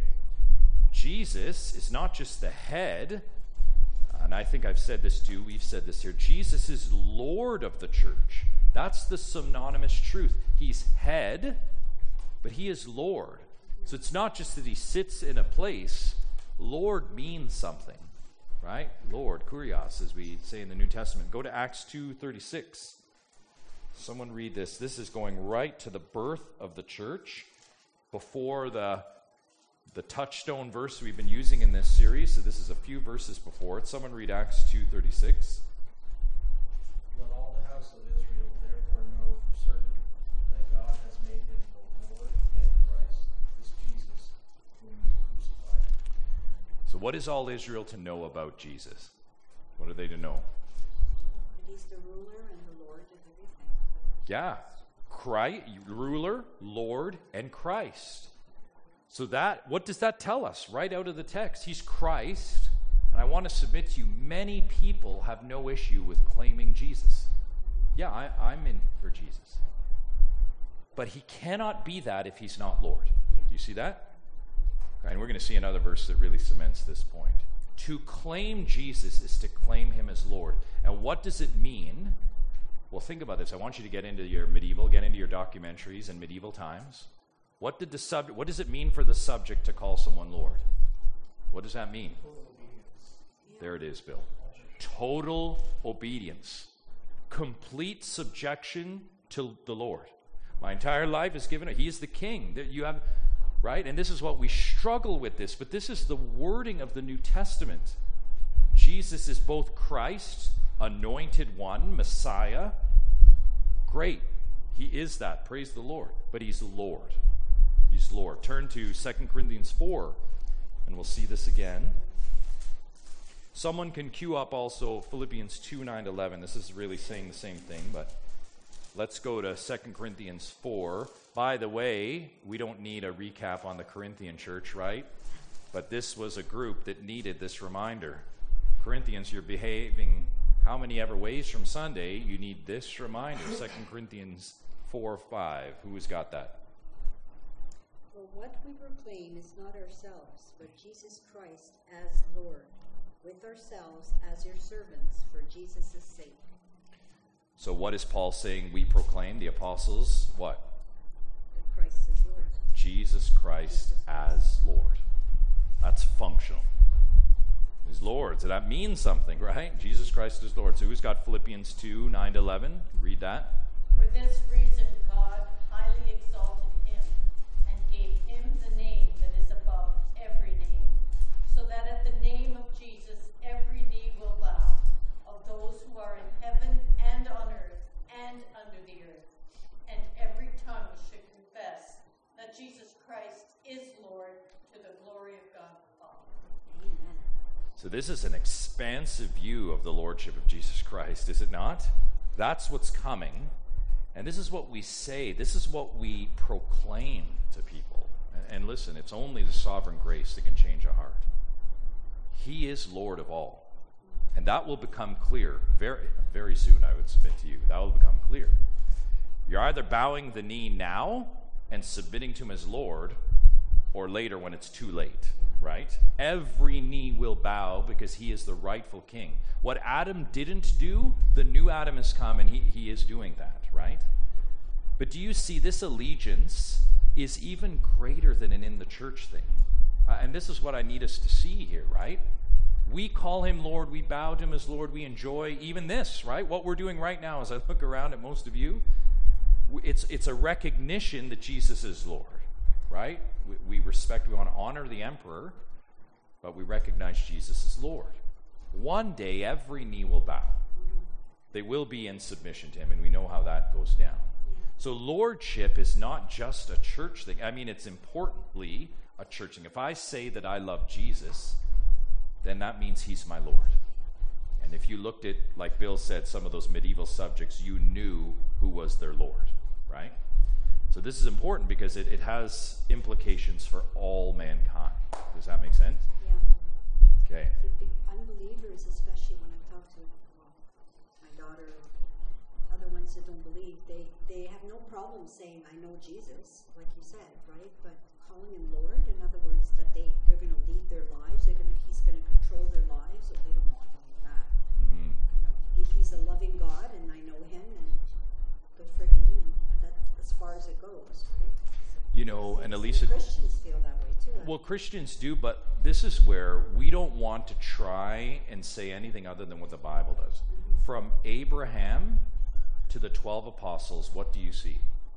Jesus is not just the head, and I think I've said this too, we've said this here. Jesus is Lord of the church. That's the synonymous truth. He's head, but he is Lord. So it's not just that he sits in a place. Lord means something, right? Lord, kurios, as we say in the New Testament. Go to Acts 2:36. Someone read this. This is going right to the birth of the church before the touchstone verse we've been using in this series. So this is a few verses before it. Someone read Acts 2:36. Let all the house of Israel therefore know for certain that God has made him both Lord and Christ, this Jesus, whom you crucified. So what is all Israel to know about Jesus? What are they to know? He's the ruler and the Lord of everything. Yeah. Christ, ruler, Lord, and Christ. So what does that tell us right out of the text? He's Christ, and I want to submit to you, many people have no issue with claiming Jesus. Yeah, I'm in for Jesus. But he cannot be that if he's not Lord. Do you see that? And we're going to see another verse that really cements this point. To claim Jesus is to claim him as Lord. And what does it mean? Well, think about this. I want you to get into your documentaries in medieval times. What does it mean for the subject to call someone Lord? What does that mean? There it is, Bill. Total obedience. Complete subjection to the Lord. My entire life is given. He is the king. You have, right? And this is what we struggle with this, but this is the wording of the New Testament. Jesus is both Christ, anointed one, Messiah. Great. He is that. Praise the Lord. But he's Lord. He's Lord. Turn to 2 Corinthians 4, and we'll see this again. Someone can cue up also Philippians 2, 9 to 11. This is really saying the same thing, but let's go to 2 Corinthians 4. By the way, we don't need a recap on the Corinthian church, right? But this was a group that needed this reminder. Corinthians, you're behaving how many ever ways from Sunday, you need this reminder. 2 Corinthians 4, 5. Who's got that? For what we proclaim is not ourselves, but Jesus Christ as Lord, with ourselves as your servants for Jesus' sake. So what is Paul saying we proclaim, the apostles? What? That Christ is Lord. Jesus Christ as Lord. That's functional. He's Lord, so that means something, right? Jesus Christ is Lord. So who's got Philippians 2, 9 to 11? Read that. For this reason God highly exalted him and gave him the name that is above every name, so that at the name of Jesus every knee will bow, of those who are in heaven and on earth and under the earth, and every tongue should confess that Jesus Christ is Lord, to the glory of God the Father. Amen. So this is an expansive view of the Lordship of Jesus Christ, is it not? That's what's coming. And this is what we say. This is what we proclaim to people. And listen, it's only the sovereign grace that can change a heart. He is Lord of all. And that will become clear very, very soon, I would submit to you. That will become clear. You're either bowing the knee now and submitting to him as Lord, or later when it's too late, right? Every knee will bow because he is the rightful king. What Adam didn't do, the new Adam has come and he is doing that, right? But do you see, this allegiance is even greater than an in the church thing. And this is what I need us to see here, right? We call him Lord, we bow to him as Lord, we enjoy even this, right? What we're doing right now, as I look around at most of you, it's a recognition that Jesus is Lord, right? We respect, we want to honor the emperor, but we recognize Jesus as Lord. One day, every knee will bow. They will be in submission to him, and we know how that goes down. So lordship is not just a church thing. I mean, it's importantly a church thing. If I say that I love Jesus, then that means he's my Lord. And if you looked at, like Bill said, some of those medieval subjects, you knew who was their Lord, right? So this is important because it has implications for all mankind. Does that make sense? Yeah. Okay. The unbelievers, especially when I talk to my daughter, other ones that don't believe, they have no problem saying, I know Jesus, like you said, right? But calling him Lord, in other words, that they're going to lead their lives, he's going to control their lives, so they don't want all of that. Mm-hmm. You know, he's a loving God, and I know him, and good for him, and that's as far as it goes, right? You know, and Elisa, Christians feel that way too. well, Christians do, but this is where we don't want to try and say anything other than what the Bible does. Mm-hmm. From Abraham to the 12 apostles, what do you see?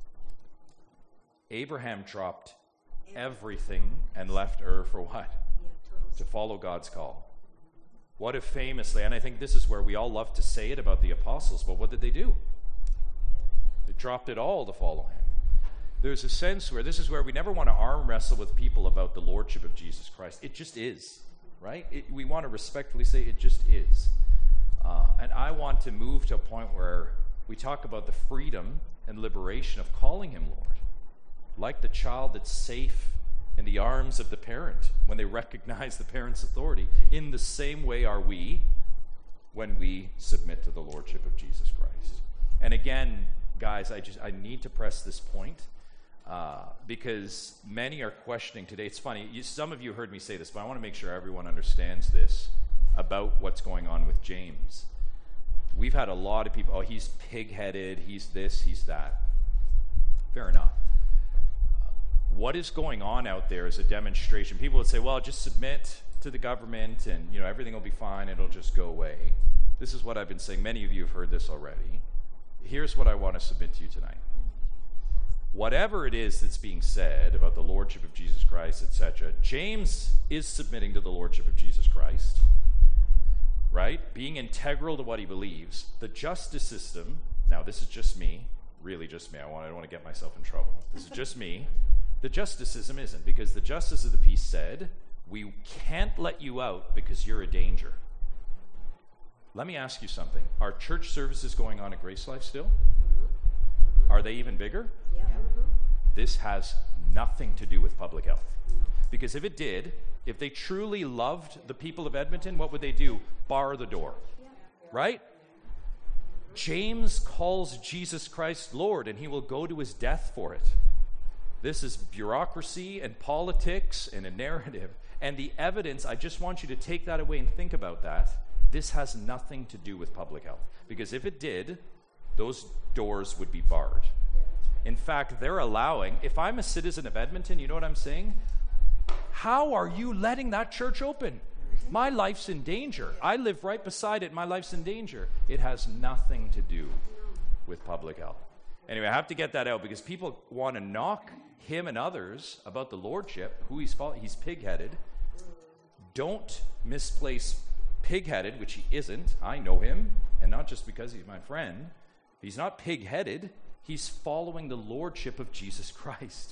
Abraham dropped everything and left Ur for what? To follow God's call. What if famously, and I think this is where we all love to say it about the apostles, but what did they do? They dropped it all to follow him. There's a sense where this is where we never want to arm wrestle with people about the lordship of Jesus Christ. It just is, right? We want to respectfully say it just is. And I want to move to a point where we talk about the freedom and liberation of calling him Lord. Like the child that's safe in the arms of the parent when they recognize the parent's authority. In the same way are we when we submit to the lordship of Jesus Christ. And again, guys, I need to press this point because many are questioning today. It's funny, some of you heard me say this, but I want to make sure everyone understands this about what's going on with James. We've had a lot of people, oh, he's pig-headed, he's this, he's that. Fair enough. What is going on out there is a demonstration. People would say, well, just submit to the government and everything will be fine, it'll just go away. This is what I've been saying. Many of you have heard this already. Here's what I want to submit to you tonight. Whatever it is that's being said about the lordship of Jesus Christ, etc., James is submitting to the lordship of Jesus Christ, right? Being integral to what he believes. The justice system, now this is just me, really just me. I don't want to get myself in trouble. This is just me. The justice system isn't, because the justice of the peace said, we can't let you out because you're a danger. let me ask you something. Are church services going on at Grace Life still? Are they even bigger? Yeah. This has nothing to do with public health. Because if it did, if they truly loved the people of Edmonton, what would they do? Bar the door. Right? James calls Jesus Christ Lord, and he will go to his death for it. This is bureaucracy and politics and a narrative. And the evidence, I just want you to take that away and think about that. This has nothing to do with public health. Because if it did, those doors would be barred. In fact, they're allowing, if I'm a citizen of Edmonton, you know what I'm saying? How are you letting that church open? My life's in danger. I live right beside it. My life's in danger. It has nothing to do with public health. Anyway, I have to get that out because people want to knock him and others about the lordship, who he's pig-headed. Don't misplace pig-headed, which he isn't. I know him, and not just because he's my friend. He's not pig-headed. He's following the lordship of Jesus Christ.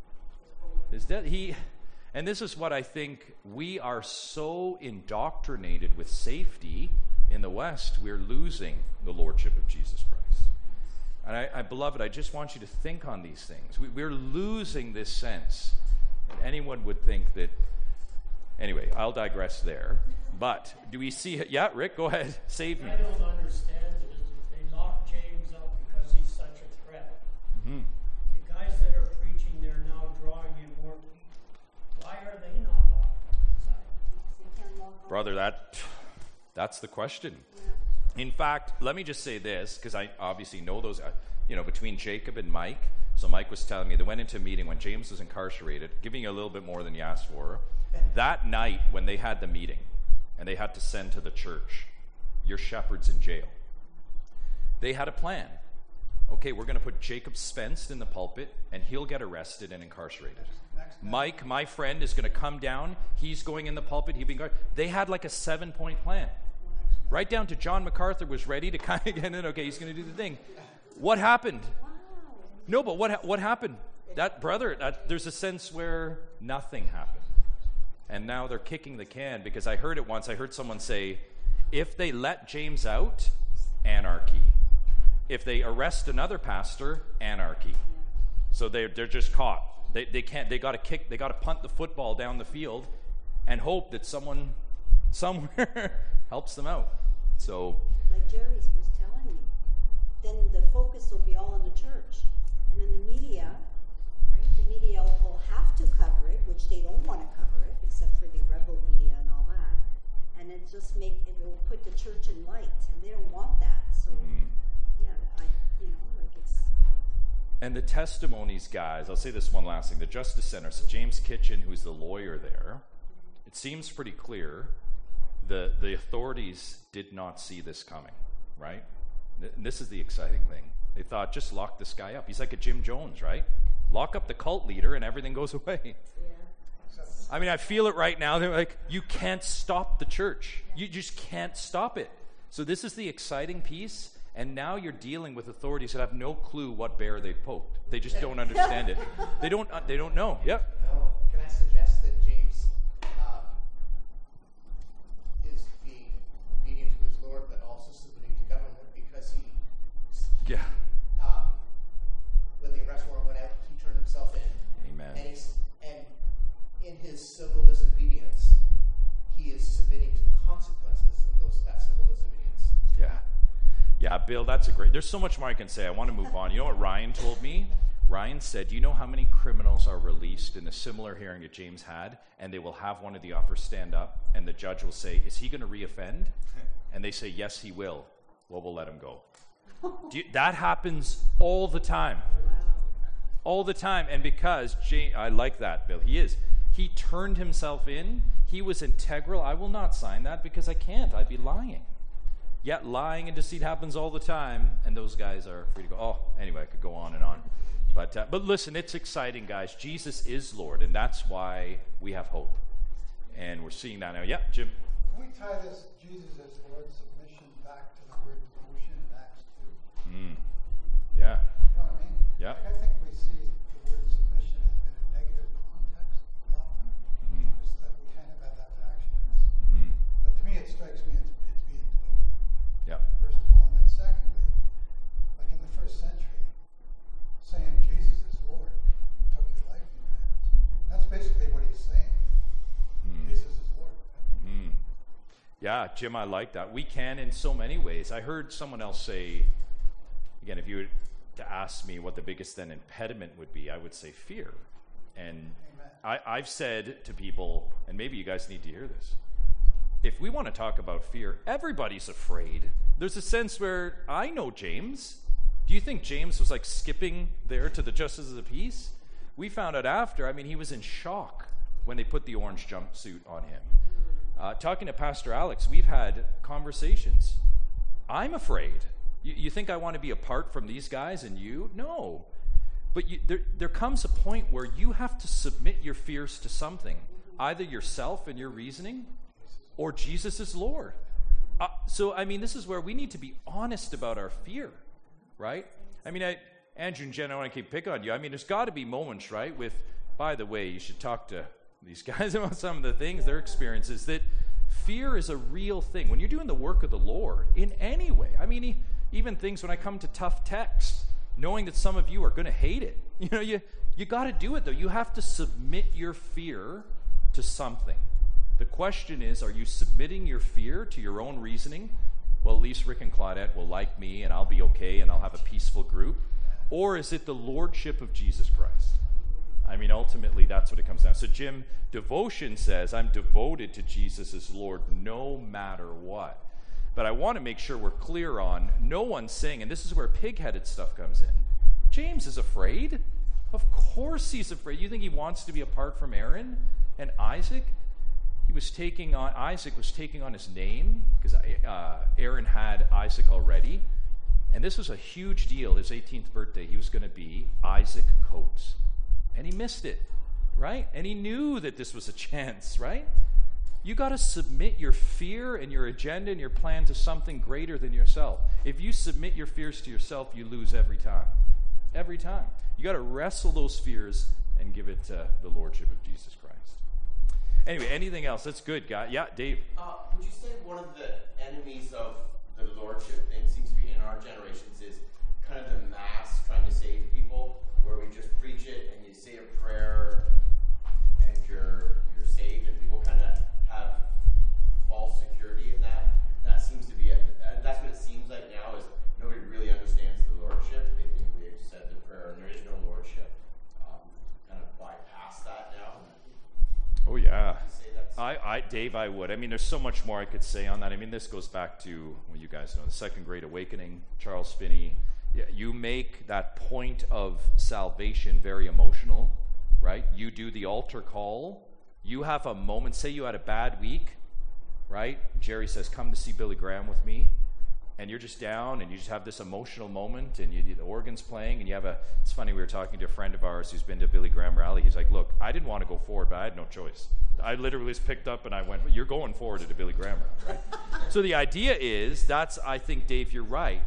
And this is what I think, we are so indoctrinated with safety in the West, we're losing the lordship of Jesus Christ. And beloved, I just want you to think on these things. We're losing this sense. And anyone would think that, anyway, I'll digress there. But do we see it? Yeah, Rick, go ahead. Save me. I don't understand it is that they locked James up because he's such a threat. Mm-hmm. The guys that are preaching there now drawing in more people. Why are they not locked up? Brother, that's the question. In fact, let me just say this, because I obviously know those, between Jacob and Mike. So Mike was telling me they went into a meeting when James was incarcerated, giving you a little bit more than you asked for. That night when they had the meeting and they had to send to the church, your shepherd's in jail. They had a plan. Okay, we're going to put Jacob Spence in the pulpit and he'll get arrested and incarcerated. Mike, my friend, is going to come down. He's going in the pulpit. They had like a 7-point plan. Right down to John MacArthur was ready to kind of get in. Okay, he's going to do the thing. What happened? No, but what happened? There's a sense where nothing happened. And now they're kicking the can because I heard it once. I heard someone say, if they let James out, anarchy. If they arrest another pastor, anarchy. So they're just caught. They can't. They got to punt the football down the field and hope that someone somewhere helps them out. So, like Jerry's was telling me, then the focus will be all on the church, and then the media, right? The media will have to cover it, which they don't want to cover it, except for the rebel media and all that, and it will put the church in light, and they don't want that. So, it's. And the testimonies, guys. I'll say this one last thing: the Justice Center. So James Kitchen, who's the lawyer there, it seems pretty clear. The authorities did not see this coming, right? This is the exciting thing. They thought, just lock this guy up. He's like a Jim Jones, right? Lock up the cult leader and everything goes away. Yeah. I mean, I feel it right now. They're like, you can't stop the church. You just can't stop it. So this is the exciting piece. And now you're dealing with authorities that have no clue what bear they've poked. They just don't understand it. They don't know. Yep. No. Can I suggest that James is being obedient to his Lord, but also submitting to government because he. Yeah. When the arrest warrant went out, he turned himself in. Amen. And in his civil disobedience, he is submitting to the consequences of that civil disobedience. Yeah. Yeah, Bill, there's so much more I can say. I want to move on. You know what Ryan told me? Ryan said, do you know how many criminals are released in a similar hearing that James had, and they will have one of the offers stand up, and the judge will say, is he going to reoffend? And they say, yes, he will. Well, we'll let him go. That happens all the time. All the time. And because, I like that, Bill, he turned himself in. He was integral. I will not sign that because I can't. I'd be lying. Yet lying and deceit happens all the time, and those guys are free to go. Oh, anyway, I could go on and on. But listen, it's exciting, guys. Jesus is Lord, and that's why we have hope. And we're seeing that now. Yeah, Jim. Can we tie this Jesus as Lord submission back to the word devotion in Acts 2? Yeah. You know what I mean? Yeah. Like I think we see the word submission as in a negative context often, just that we kind of add that to action in this. But to me, it strikes me as it's being devoted. Yeah, Jim, I like that. We can in so many ways. I heard someone else say, again, if you were to ask me what the biggest then impediment would be, I would say fear. And I've said to people, and maybe you guys need to hear this, if we want to talk about fear, everybody's afraid. There's a sense where I know James. Do you think James was like skipping there to the justice of the peace? We found out after, I mean, he was in shock when they put the orange jumpsuit on him. Talking to Pastor Alex, we've had conversations. I'm afraid. You think I want to be apart from these guys and you? No. But there comes a point where you have to submit your fears to something, either yourself and your reasoning, or Jesus is Lord. So, I mean, this is where we need to be honest about our fear, right? I mean, Andrew and Jen, I want to keep picking on you. I mean, there's got to be moments, right, with, by the way, you should talk to these guys about some of the things, their experiences, that fear is a real thing. When you're doing the work of the Lord, in any way, I mean, even things when I come to tough texts, knowing that some of you are going to hate it. You know, you got to do it, though. You have to submit your fear to something. The question is, are you submitting your fear to your own reasoning? Well, at least Rick and Claudette will like me, and I'll be okay, and I'll have a peaceful group. Or is it the lordship of Jesus Christ? I mean, ultimately, that's what it comes down to. So Jim, devotion says, I'm devoted to Jesus as Lord no matter what. But I want to make sure we're clear on, no one's saying, and this is where pig-headed stuff comes in, James is afraid. Of course he's afraid. You think he wants to be apart from Aaron and Isaac? Isaac was taking on his name, because Aaron had Isaac already. And this was a huge deal. His 18th birthday, he was going to be Isaac Coates. And he missed it, right? And he knew that this was a chance, right? You got to submit your fear and your agenda and your plan to something greater than yourself. If you submit your fears to yourself, you lose every time. Every time. You got to wrestle those fears and give it to the lordship of Jesus Christ. Anyway, anything else? That's good, guy. Yeah, Dave. Would you say one of the enemies of the lordship thing seems to be in our generations is kind of the mass trying to save people, where we just preach it and you say a prayer and you're saved, and people kind of have false security in that. That seems to be that's what it seems like now, is nobody really understands the lordship. They think we have said the prayer and there is no lordship. Kind of bypass that now. Oh yeah, Dave, I would. I mean, there's so much more I could say on that. I mean, this goes back to, well, you guys know, the Second Great Awakening, Charles Finney. Yeah, you make that point of salvation very emotional, right? You do the altar call. You have a moment. Say you had a bad week, right? Jerry says, "Come to see Billy Graham with me," and you're just down, and you just have this emotional moment, and the organ's playing, and you have it's funny, we were talking to a friend of ours who's been to Billy Graham rally. He's like, "Look, I didn't want to go forward, but I had no choice. I literally was picked up and I went, you're going forward at a Billy Graham rally," right? So the idea is, I think, Dave, you're right.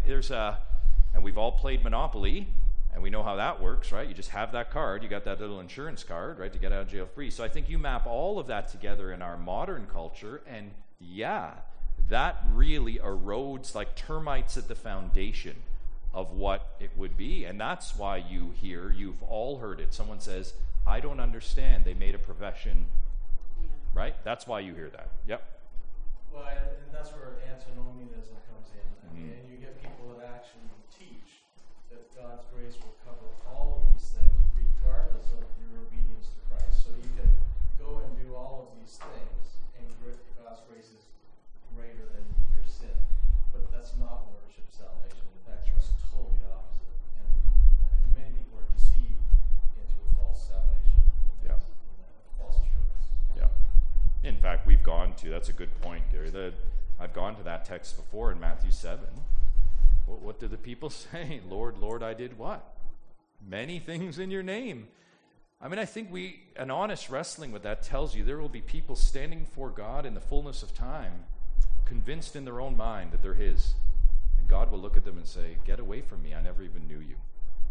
And we've all played Monopoly, and we know how that works, right? You just have that card. You got that little insurance card, right, to get out of jail free. So I think you map all of that together in our modern culture, and yeah, that really erodes like termites at the foundation of what it would be. And that's why you've all heard it. Someone says, "I don't understand. They made a profession," right? That's why you hear that. Yep. Well, and that's where antinomianism comes in. And you get people that actually teach that God's grace will cover all of these things, regardless of your obedience to Christ. So you can go and do all of these things, and God's grace is greater than your sin. But that's not lordship salvation. In fact, it's totally opposite. And many people are deceived into a false salvation. Yeah. False assurance. Yeah. In fact, we've gone to, that's a good point, Gary. I've gone to that text before in Matthew 7. What did the people say? "Lord, Lord, I did what? Many things in your name." I mean, I think an honest wrestling with that tells you there will be people standing before God in the fullness of time, convinced in their own mind that they're his. And God will look at them and say, "Get away from me, I never even knew you."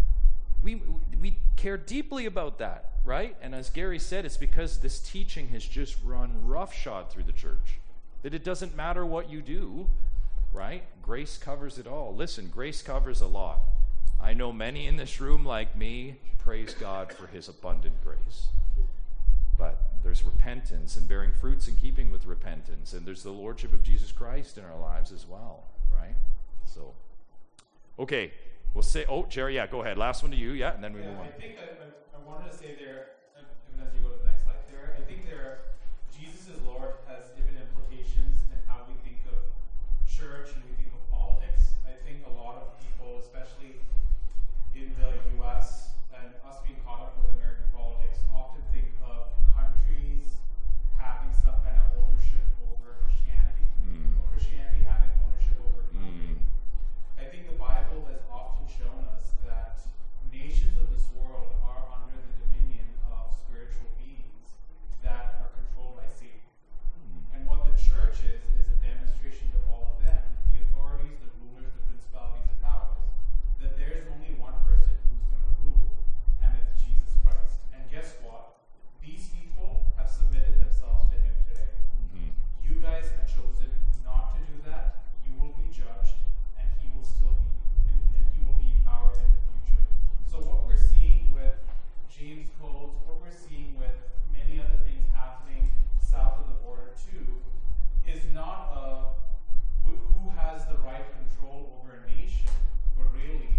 We care deeply about that, right? And as Gary said, it's because this teaching has just run roughshod through the church, that it doesn't matter what you do, right? Grace covers it all. Listen, grace covers a lot. I know many in this room like me praise God for his abundant grace. But there's repentance and bearing fruits in keeping with repentance, and there's the lordship of Jesus Christ in our lives as well, right? So, okay, we'll say, Jerry, yeah, go ahead. Last one to you, yeah, and then we move on. I think I wanted to say there, even as you go to the next slide there, I think Jesus is Lord has given implications in how we think of church and we think of politics. I think a lot of people, especially in the U.S. and us being caught up with American politics, often think of countries having some kind of ownership over Christianity, or Christianity having ownership over a country. I think the Bible has often shown us that nations of this world are under the dominion of spiritual beings that are controlled by Satan. And what the church is a demonstration to all of them, the authorities, the rulers, the principalities and powers, that there's only one person who's going to rule, and it's Jesus Christ. And guess what? These people have submitted themselves to him today. You guys have chosen not to do that. You will be judged, and he will still be, and he will be in power in the future. So what we're seeing with James codes, what we're seeing with many other things happening south of the border too, is not who has the right control over a nation, but really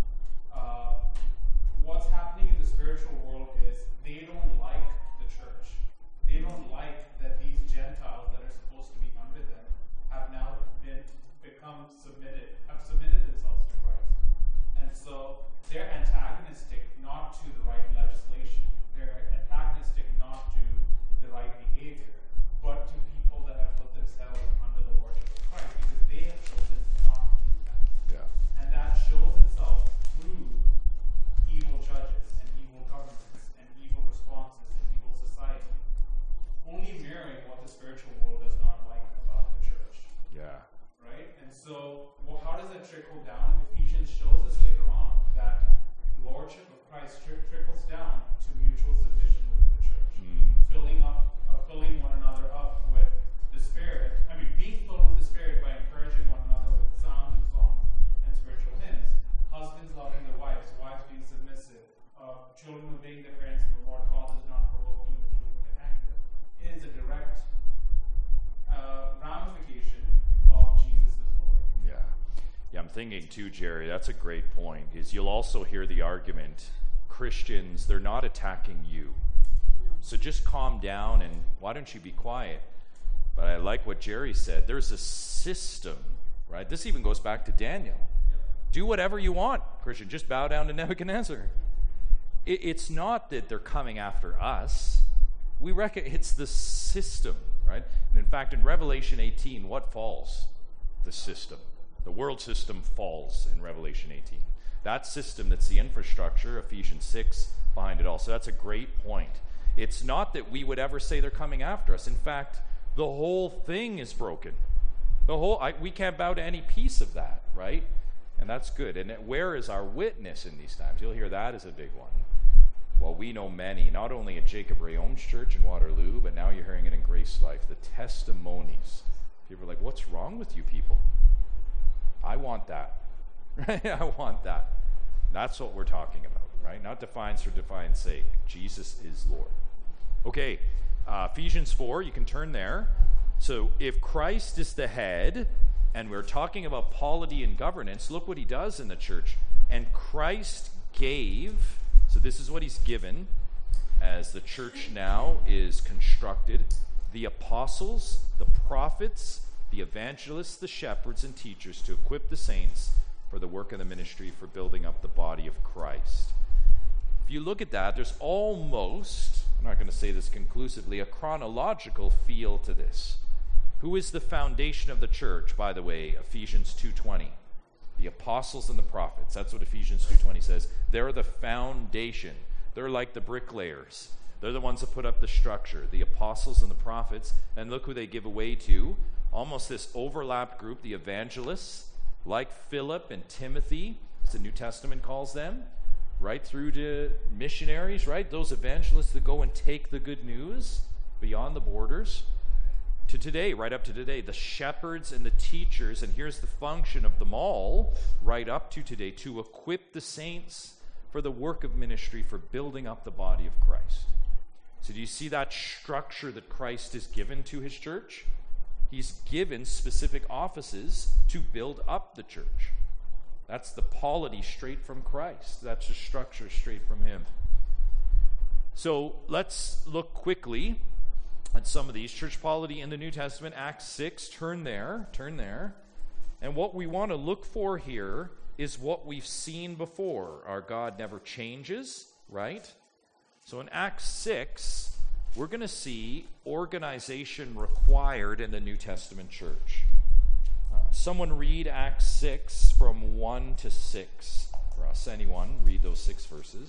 what's happening in the spiritual world is they don't like the church. They don't like that these Gentiles that are supposed to be under them have now have submitted themselves to Christ. And so they're antagonistic not to the right legislation. They're antagonistic not to the right behavior, but to people that have put themselves under the lordship of Christ, because they have chosen not to do that. Yeah. And that shows itself through evil judges and evil governments and evil responses and evil society, only mirroring what the spiritual world does not like about the church. Yeah. Right? And so, how does that trickle down? Ephesians shows us later on that lordship of Christ trickles down to mutual submission within the church, filling one another up with the Spirit. I mean, being filled with the Spirit by encouraging one another with psalms and songs and spiritual hymns. Husbands loving their wives, wives being submissive, children obeying their parents in the Lord, fathers not provoking the children to anger. It is a direct ramification of Jesus as Lord. Yeah, I'm thinking too, Jerry, that's a great point, is you'll also hear the argument, Christians, they're not attacking you. So just calm down and why don't you be quiet? But I like what Jerry said. There's a system, right? This even goes back to Daniel. Do whatever you want, Christian. Just bow down to Nebuchadnezzar. It's not that they're coming after us. We reckon it's the system, right? And in fact, in Revelation 18, what falls? The system. The world system falls in Revelation 18. That system that's the infrastructure, Ephesians 6, behind it all. So that's a great point. It's not that we would ever say they're coming after us. In fact, the whole thing is broken. We can't bow to any piece of that, right? And that's good. And where is our witness in these times? You'll hear that as a big one. Well, we know many, not only at Jacob Rayome's church in Waterloo, but now you're hearing it in Grace Life, the testimonies. People are like, what's wrong with you people? I want that. I want that. That's what we're talking about, right? Not defiance for defiance sake. Jesus is Lord. Okay, Ephesians 4, you can turn there. So if Christ is the head, and we're talking about polity and governance, look what he does in the church. And Christ gave, so this is what he's given, as the church now is constructed, the apostles, the prophets, the evangelists, the shepherds, and teachers to equip the saints for the work of the ministry, for building up the body of Christ. If you look at that, there's almost, I'm not going to say this conclusively, a chronological feel to this. Who is the foundation of the church, by the way? Ephesians 2:20. The apostles and the prophets. That's what Ephesians 2:20 says. They're the foundation. They're like the bricklayers. They're the ones that put up the structure. The apostles and the prophets. And look who they give away to. Almost this overlapped group, the evangelists, like Philip and Timothy, as the New Testament calls them, right through to missionaries, right? Those evangelists that go and take the good news beyond the borders. To today, right up to today, the shepherds and the teachers, and here's the function of them all, right up to today, to equip the saints for the work of ministry, for building up the body of Christ. So do you see that structure that Christ has given to his church? He's given specific offices to build up the church. That's the polity straight from Christ. That's the structure straight from him. So let's look quickly at some of these. Church polity in the New Testament, Acts 6, turn there. And what we want to look for here is what we've seen before. Our God never changes, right? So in Acts 6, we're going to see organization required in the New Testament church. Someone read Acts 6 from 1 to 6. Russ, anyone, read those 6 verses.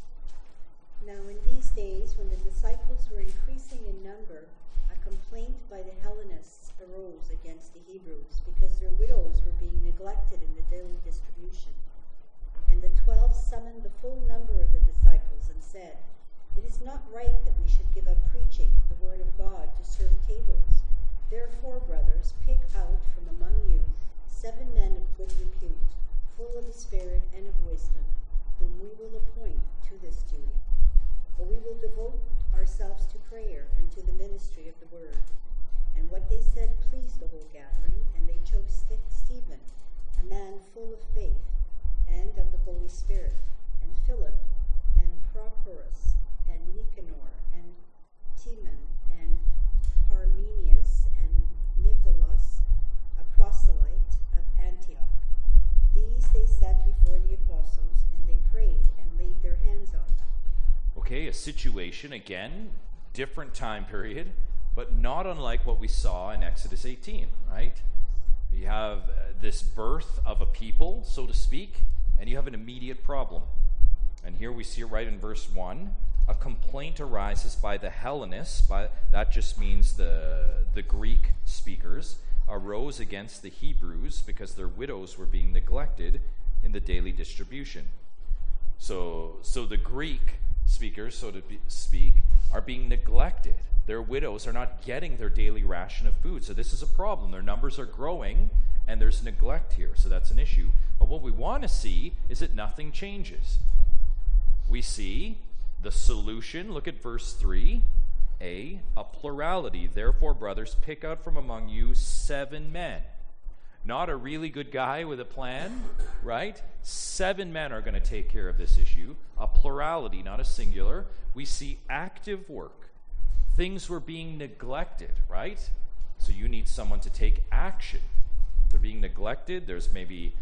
Now in these days, when the disciples were increasing in number, a complaint by the Hellenists arose against the Hebrews because their widows were being neglected in the daily distribution. And the 12 summoned the full number of the disciples and said, "It is not right that we should give up preaching the word of God to serve tables. Therefore, brothers, pick out from among you 7 men of good repute, full of the Spirit and of wisdom, whom we will appoint to this duty. But we will devote ourselves to prayer and to the ministry of the word." And what they said pleased the whole gathering, and they chose Stephen, a man full of faith and of the Holy Spirit, and Philip, and Prochorus, and Nicanor, and Timon, and Parmenius, and Nicholas, a proselyte of Antioch. These they set before the apostles, and they prayed and laid their hands on them. Okay, a situation, again, different time period, but not unlike what we saw in Exodus 18, right? You have this birth of a people, so to speak, and you have an immediate problem. And here we see it right in verse 1. A complaint arises by the Hellenists, that just means the Greek speakers, arose against the Hebrews because their widows were being neglected in the daily distribution. So the Greek speakers, so to speak, are being neglected. Their widows are not getting their daily ration of food. So this is a problem. Their numbers are growing, and there's neglect here. So that's an issue. But what we want to see is that nothing changes. We see the solution. Look at verse 3a, a plurality. Therefore, brothers, pick out from among you 7 men. Not a really good guy with a plan, right? 7 men are going to take care of this issue. A plurality, not a singular. We see active work. Things were being neglected, right? So you need someone to take action. They're being neglected. There's maybe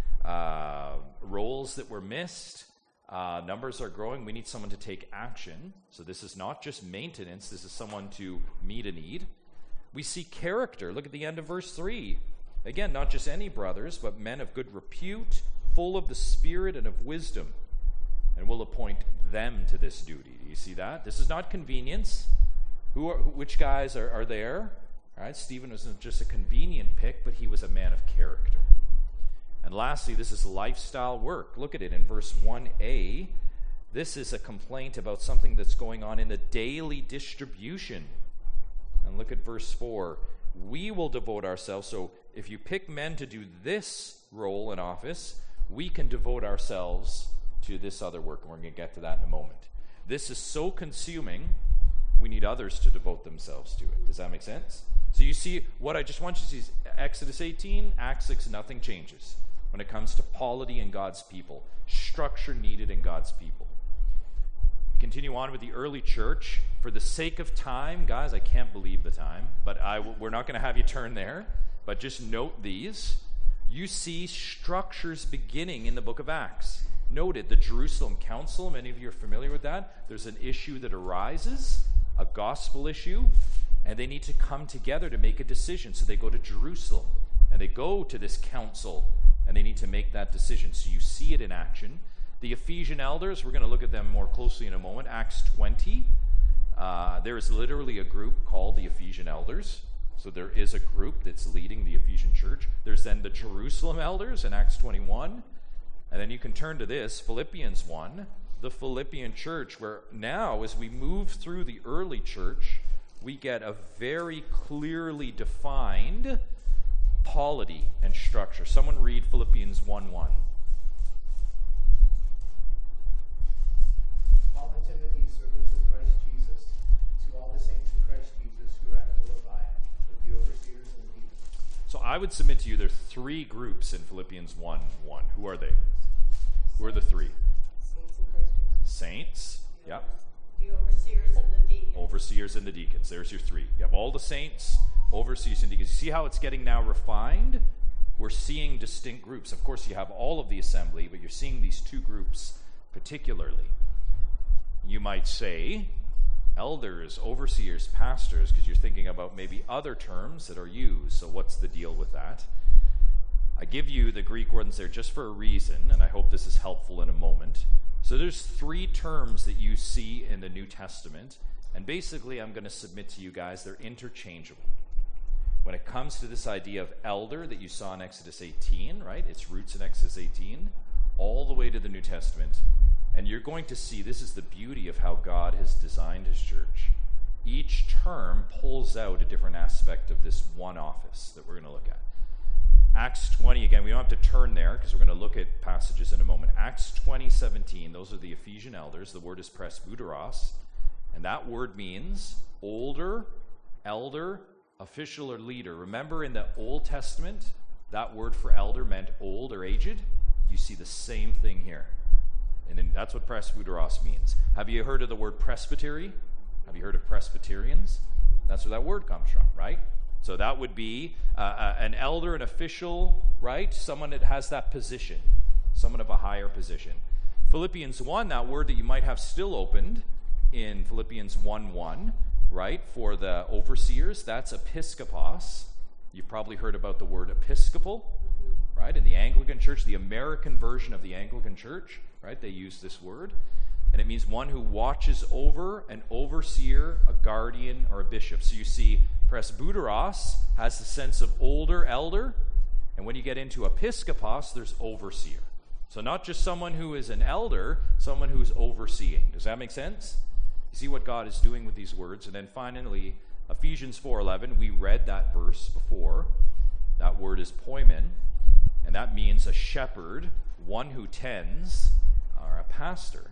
roles that were missed. Numbers are growing. We need someone to take action. So this is not just maintenance. This is someone to meet a need. We see character. Look at the end of verse 3. Again, not just any brothers, but men of good repute, full of the Spirit and of wisdom. And we'll appoint them to this duty. Do you see that? This is not convenience. Which guys are there? All right, Stephen wasn't just a convenient pick, but he was a man of character. And lastly, this is lifestyle work. Look at it in verse 1a. This is a complaint about something that's going on in the daily distribution. And look at verse 4. We will devote ourselves. So if you pick men to do this role in office, we can devote ourselves to this other work. And we're going to get to that in a moment. This is so consuming, we need others to devote themselves to it. Does that make sense? So you see, what I just want you to see is Exodus 18, Acts 6, nothing changes when it comes to polity in God's people, structure needed in God's people. We continue on with the early church. For the sake of time, guys, I can't believe the time, but we're not going to have you turn there, but just note these. You see structures beginning in the book of Acts. Noted the Jerusalem Council, many of you are familiar with that. There's an issue that arises, a gospel issue, and they need to come together to make a decision. So they go to Jerusalem, and they go to this council, and they need to make that decision. So you see it in action. The Ephesian elders, we're going to look at them more closely in a moment. Acts 20, there is literally a group called the Ephesian elders. So there is a group that's leading the Ephesian church. There's then the Jerusalem elders in Acts 21. And then you can turn to this, Philippians 1, the Philippian church, where now as we move through the early church, we get a very clearly defined polity and structure. Someone read Philippians 1:1. Paul and Timothy, servants of Christ Jesus, to I would submit to you there are three groups in Philippians 1:1. Who are they? Who are the three? Saints in Christ Jesus. Saints. Yep. The overseers and the deacons. Overseers and the deacons. There's your three. You have all the saints, overseers, and deacons. You see how it's getting now refined? We're seeing distinct groups. Of course, you have all of the assembly, but you're seeing these two groups particularly. You might say elders, overseers, pastors, because you're thinking about maybe other terms that are used. So what's the deal with that? I give you the Greek words there just for a reason, and I hope this is helpful in a moment. So there's three terms that you see in the New Testament, and basically I'm going to submit to you guys they're interchangeable. When it comes to this idea of elder that you saw in Exodus 18, right? Its roots in Exodus 18, all the way to the New Testament. And you're going to see this is the beauty of how God has designed his church. Each term pulls out a different aspect of this one office that we're going to look at. Acts 20, again, we don't have to turn there because we're going to look at passages in a moment. Acts 20:17, those are the Ephesian elders. The word is presbyteros, and that word means older, elder, official, or leader. Remember in the Old Testament, that word for elder meant old or aged. You see the same thing here. And then that's what presbyteros means. Have you heard of the word presbytery? Have you heard of Presbyterians? That's where that word comes from, right? So that would be an elder, an official, right? Someone that has that position, someone of a higher position. Philippians 1, that word that you might have still opened in Philippians 1:1, right? For the overseers, that's episkopos. You've probably heard about the word episcopal, right? In the Anglican Church, the American version of the Anglican Church, right? They use this word. And it means one who watches over, an overseer, a guardian, or a bishop. So you see, presbyteros has the sense of older, elder. And when you get into episkopos, there's overseer. So not just someone who is an elder, someone who's overseeing. Does that make sense? You see what God is doing with these words. And then finally, Ephesians 4:11, we read that verse before. That word is poimen. And that means a shepherd, one who tends, or a pastor.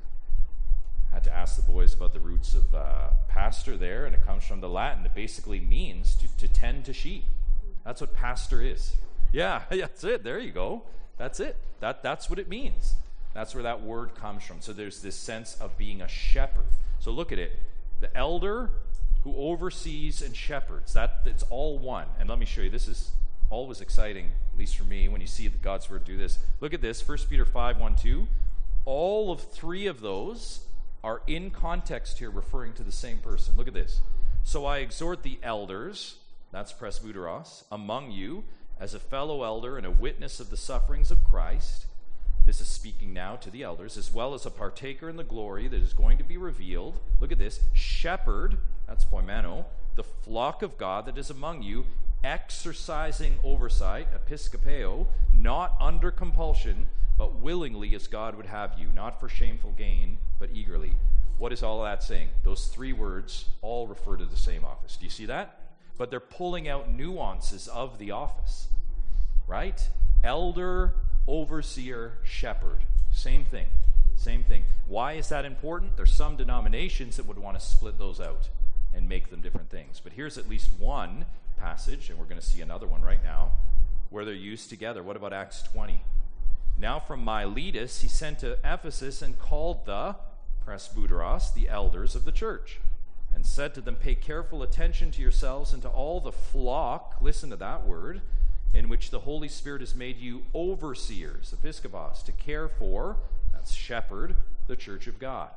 I had to ask the boys about the roots of pastor there, and it comes from the Latin. It basically means to tend to sheep. That's what pastor is. Yeah, that's it. There you go. That's it. That's what it means. That's where that word comes from. So there's this sense of being a shepherd. So look at it. The elder who oversees and shepherds. It's all one. And let me show you. This is always exciting, at least for me, when you see God's word do this. Look at this. 1 Peter 5:1-2. All of three of those are in context here referring to the same person. Look at this. So I exhort the elders, that's presbyteros, among you as a fellow elder and a witness of the sufferings of Christ. This is speaking now to the elders, as well as a partaker in the glory that is going to be revealed. Look at this. Shepherd, that's poimeno, the flock of God that is among you, exercising oversight, episkopeo, not under compulsion, but willingly as God would have you, not for shameful gain, but eagerly. What is all of that saying? Those three words all refer to the same office. Do you see that? But they're pulling out nuances of the office, right? Elder, overseer, shepherd. Same thing. Same thing. Why is that important? There's some denominations that would want to split those out and make them different things. But here's at least one passage, and we're going to see another one right now, where they're used together. What about Acts 20? Now from Miletus he sent to Ephesus and called the presbyteros, the elders of the church, and said to them, pay careful attention to yourselves and to all the flock, listen to that word, in which the Holy Spirit has made you overseers, episkopos, to care for, that's shepherd, the church of God.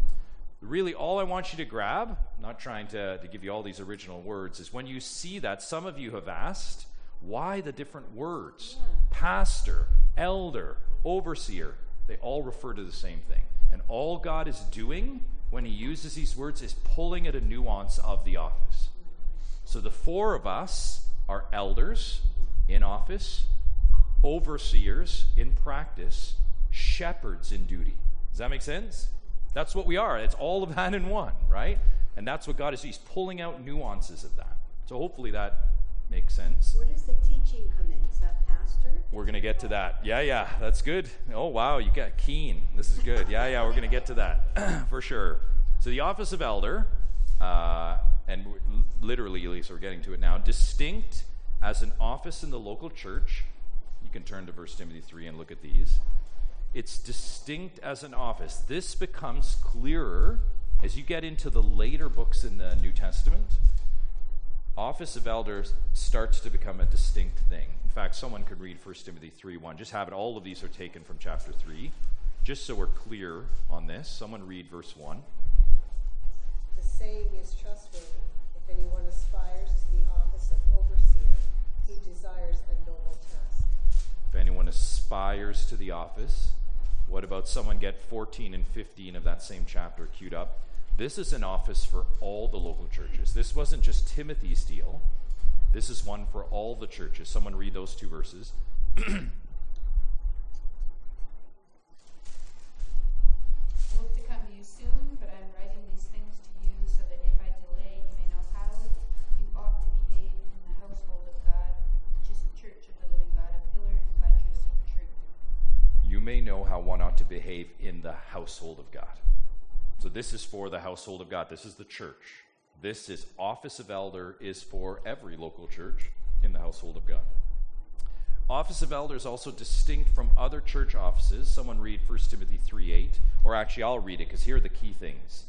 Really, all I want you to grab, not trying to give you all these original words, is when you see that, some of you have asked, why the different words? Pastor, elder, overseer, they all refer to the same thing. And all God is doing when he uses these words is pulling at a nuance of the office. So the four of us are elders in office, overseers in practice, shepherds in duty. Does that make sense? That's what we are. It's all of that in one, right? And that's what God is. He's pulling out nuances of that. So hopefully that makes sense. Where does the teaching come in? Is that pastor? We're going to get to that. Yeah, that's good. Oh, wow, you got keen. This is good. Yeah, we're going to get to that for sure. So the office of elder, and literally, at least we're getting to it now, distinct as an office in the local church. You can turn to 1 Timothy 3 and look at these. It's distinct as an office. This becomes clearer as you get into the later books in the New Testament. Office of elders starts to become a distinct thing. In fact, someone could read 1 Timothy 3:1. Just have it. All of these are taken from chapter 3. Just so we're clear on this. Someone read verse 1. The saying is trustworthy. If anyone aspires to the office of overseer, he desires a noble task. If anyone aspires to the office, what about someone get 14 and 15 of that same chapter queued up? This is an office for all the local churches. This wasn't just Timothy's deal. This is one for all the churches. Someone read those two verses. I hope to come to you soon, but I'm writing these things to you so that if I delay, you may know how you ought to behave in the household of God, which is the church of the living God, a pillar and buttress of truth. You may know how one ought to behave in the household of God. So this is for the household of God. This is the church. This is office of elder is for every local church in the household of God. Office of elder is also distinct from other church offices. Someone read 1 Timothy 3:8. Or actually, I'll read it because here are the key things.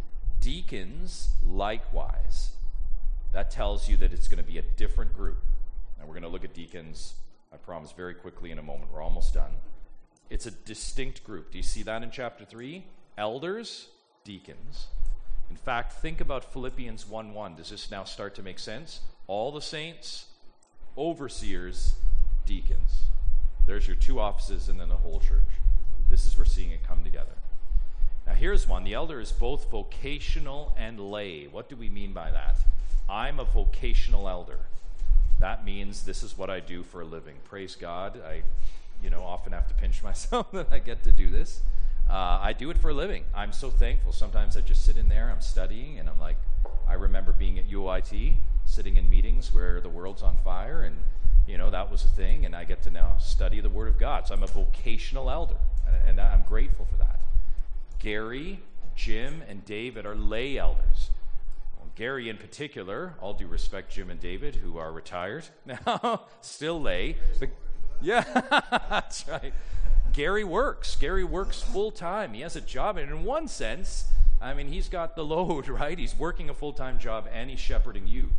Deacons, likewise. That tells you that it's going to be a different group. And we're going to look at deacons, I promise, very quickly in a moment. We're almost done. It's a distinct group. Do you see that in chapter 3? Elders, deacons. In fact, think about Philippians 1:1. Does this now start to make sense? All the saints, overseers, deacons. There's your two offices and then the whole church. This is where seeing it come together. Now here's one. The elder is both vocational and lay. What do we mean by that? I'm a vocational elder. That means this is what I do for a living. Praise God. I often have to pinch myself that I get to do this. I do it for a living. I'm so thankful. Sometimes I just sit in there, I'm studying, and I'm like, I remember being at UIT, sitting in meetings where the world's on fire, and that was a thing, and I get to now study the Word of God. So I'm a vocational elder, and I'm grateful for that. Gary, Jim, and David are lay elders. Well, Gary in particular, all due respect, Jim and David, who are retired now, still lay. But, yeah, that's right. Gary works full-time. He has a job, and in one sense, he's got the load, right? He's working a full-time job, and he's shepherding you.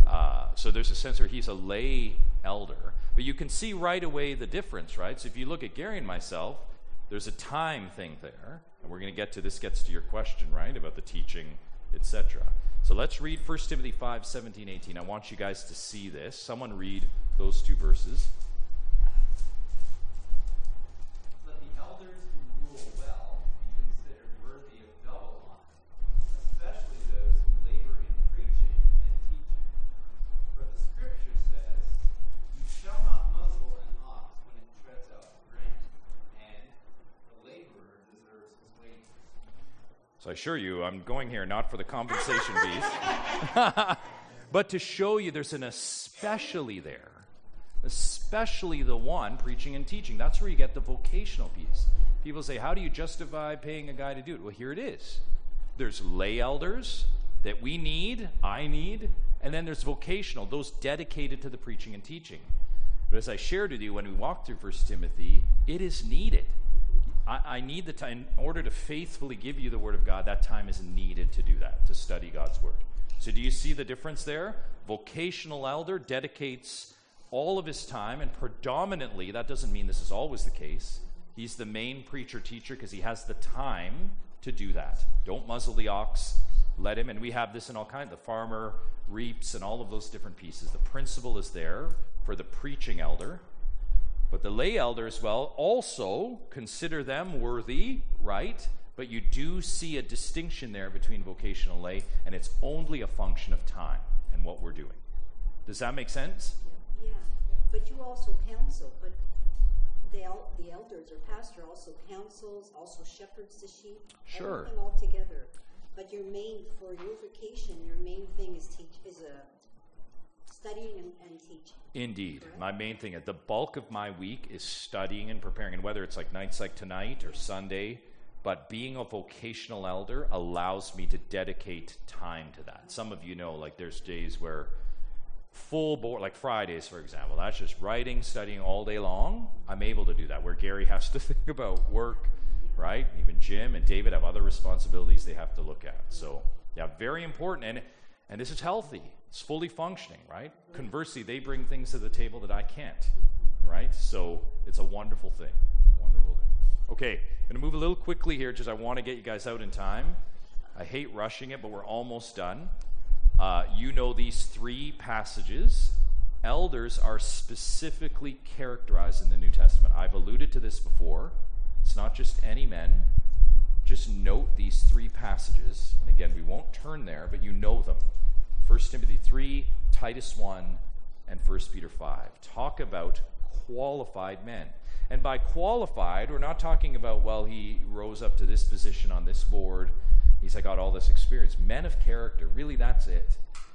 So there's a sense where he's a lay elder. But you can see right away the difference, right? So if you look at Gary and myself, there's a time thing there, and we're going to get to this, gets to your question, right, about the teaching, etc. So let's read 1 Timothy 5:17-18. I want you guys to see this. Someone read those two verses. So I assure you, I'm going here not for the compensation piece, but to show you there's an especially there, especially the one preaching and teaching. That's where you get the vocational piece. People say, how do you justify paying a guy to do it? Well, here it is. There's lay elders that we need, I need, and then there's vocational, those dedicated to the preaching and teaching. But as I shared with you when we walked through 1 Timothy, it is needed. I need the time, in order to faithfully give you the Word of God, that time is needed to do that, to study God's Word. So do you see the difference there? Vocational elder dedicates all of his time, and predominantly, that doesn't mean this is always the case, he's the main preacher-teacher because he has the time to do that. Don't muzzle the ox, let him, and we have this in all kinds, the farmer reaps and all of those different pieces. The principle is there for the preaching elder. But the lay elder as well, also consider them worthy, right? But you do see a distinction there between vocational and lay, and it's only a function of time and what we're doing. Does that make sense? Yeah. But you also counsel, but the elders or pastor also counsels, also shepherds the sheep. Sure. Everything all together. But for your vocation, your main thing is studying and teaching. Indeed. Correct? My main thing, the bulk of my week is studying and preparing, and whether it's like nights like tonight or Sunday, but being a vocational elder allows me to dedicate time to that. Some of you know, like there's days where full board, like Fridays, for example, that's just writing, studying all day long, I'm able to do that. Where Gary has to think about work, right? Even Jim and David have other responsibilities they have to look at. So, yeah, very important. And this is healthy. It's fully functioning, right? Conversely, they bring things to the table that I can't, right? So it's a wonderful thing. Wonderful thing. Okay, I'm going to move a little quickly here, just I want to get you guys out in time. I hate rushing it, but we're almost done. You know these three passages. Elders are specifically characterized in the New Testament. I've alluded to this before. It's not just any men. Just note these three passages. And again, we won't turn there, but you know them. 1 Timothy 3, Titus 1, and 1 Peter 5. Talk about qualified men. And by qualified, we're not talking about, well, he rose up to this position on this board. He's got all this experience. Men of character, really, that's it.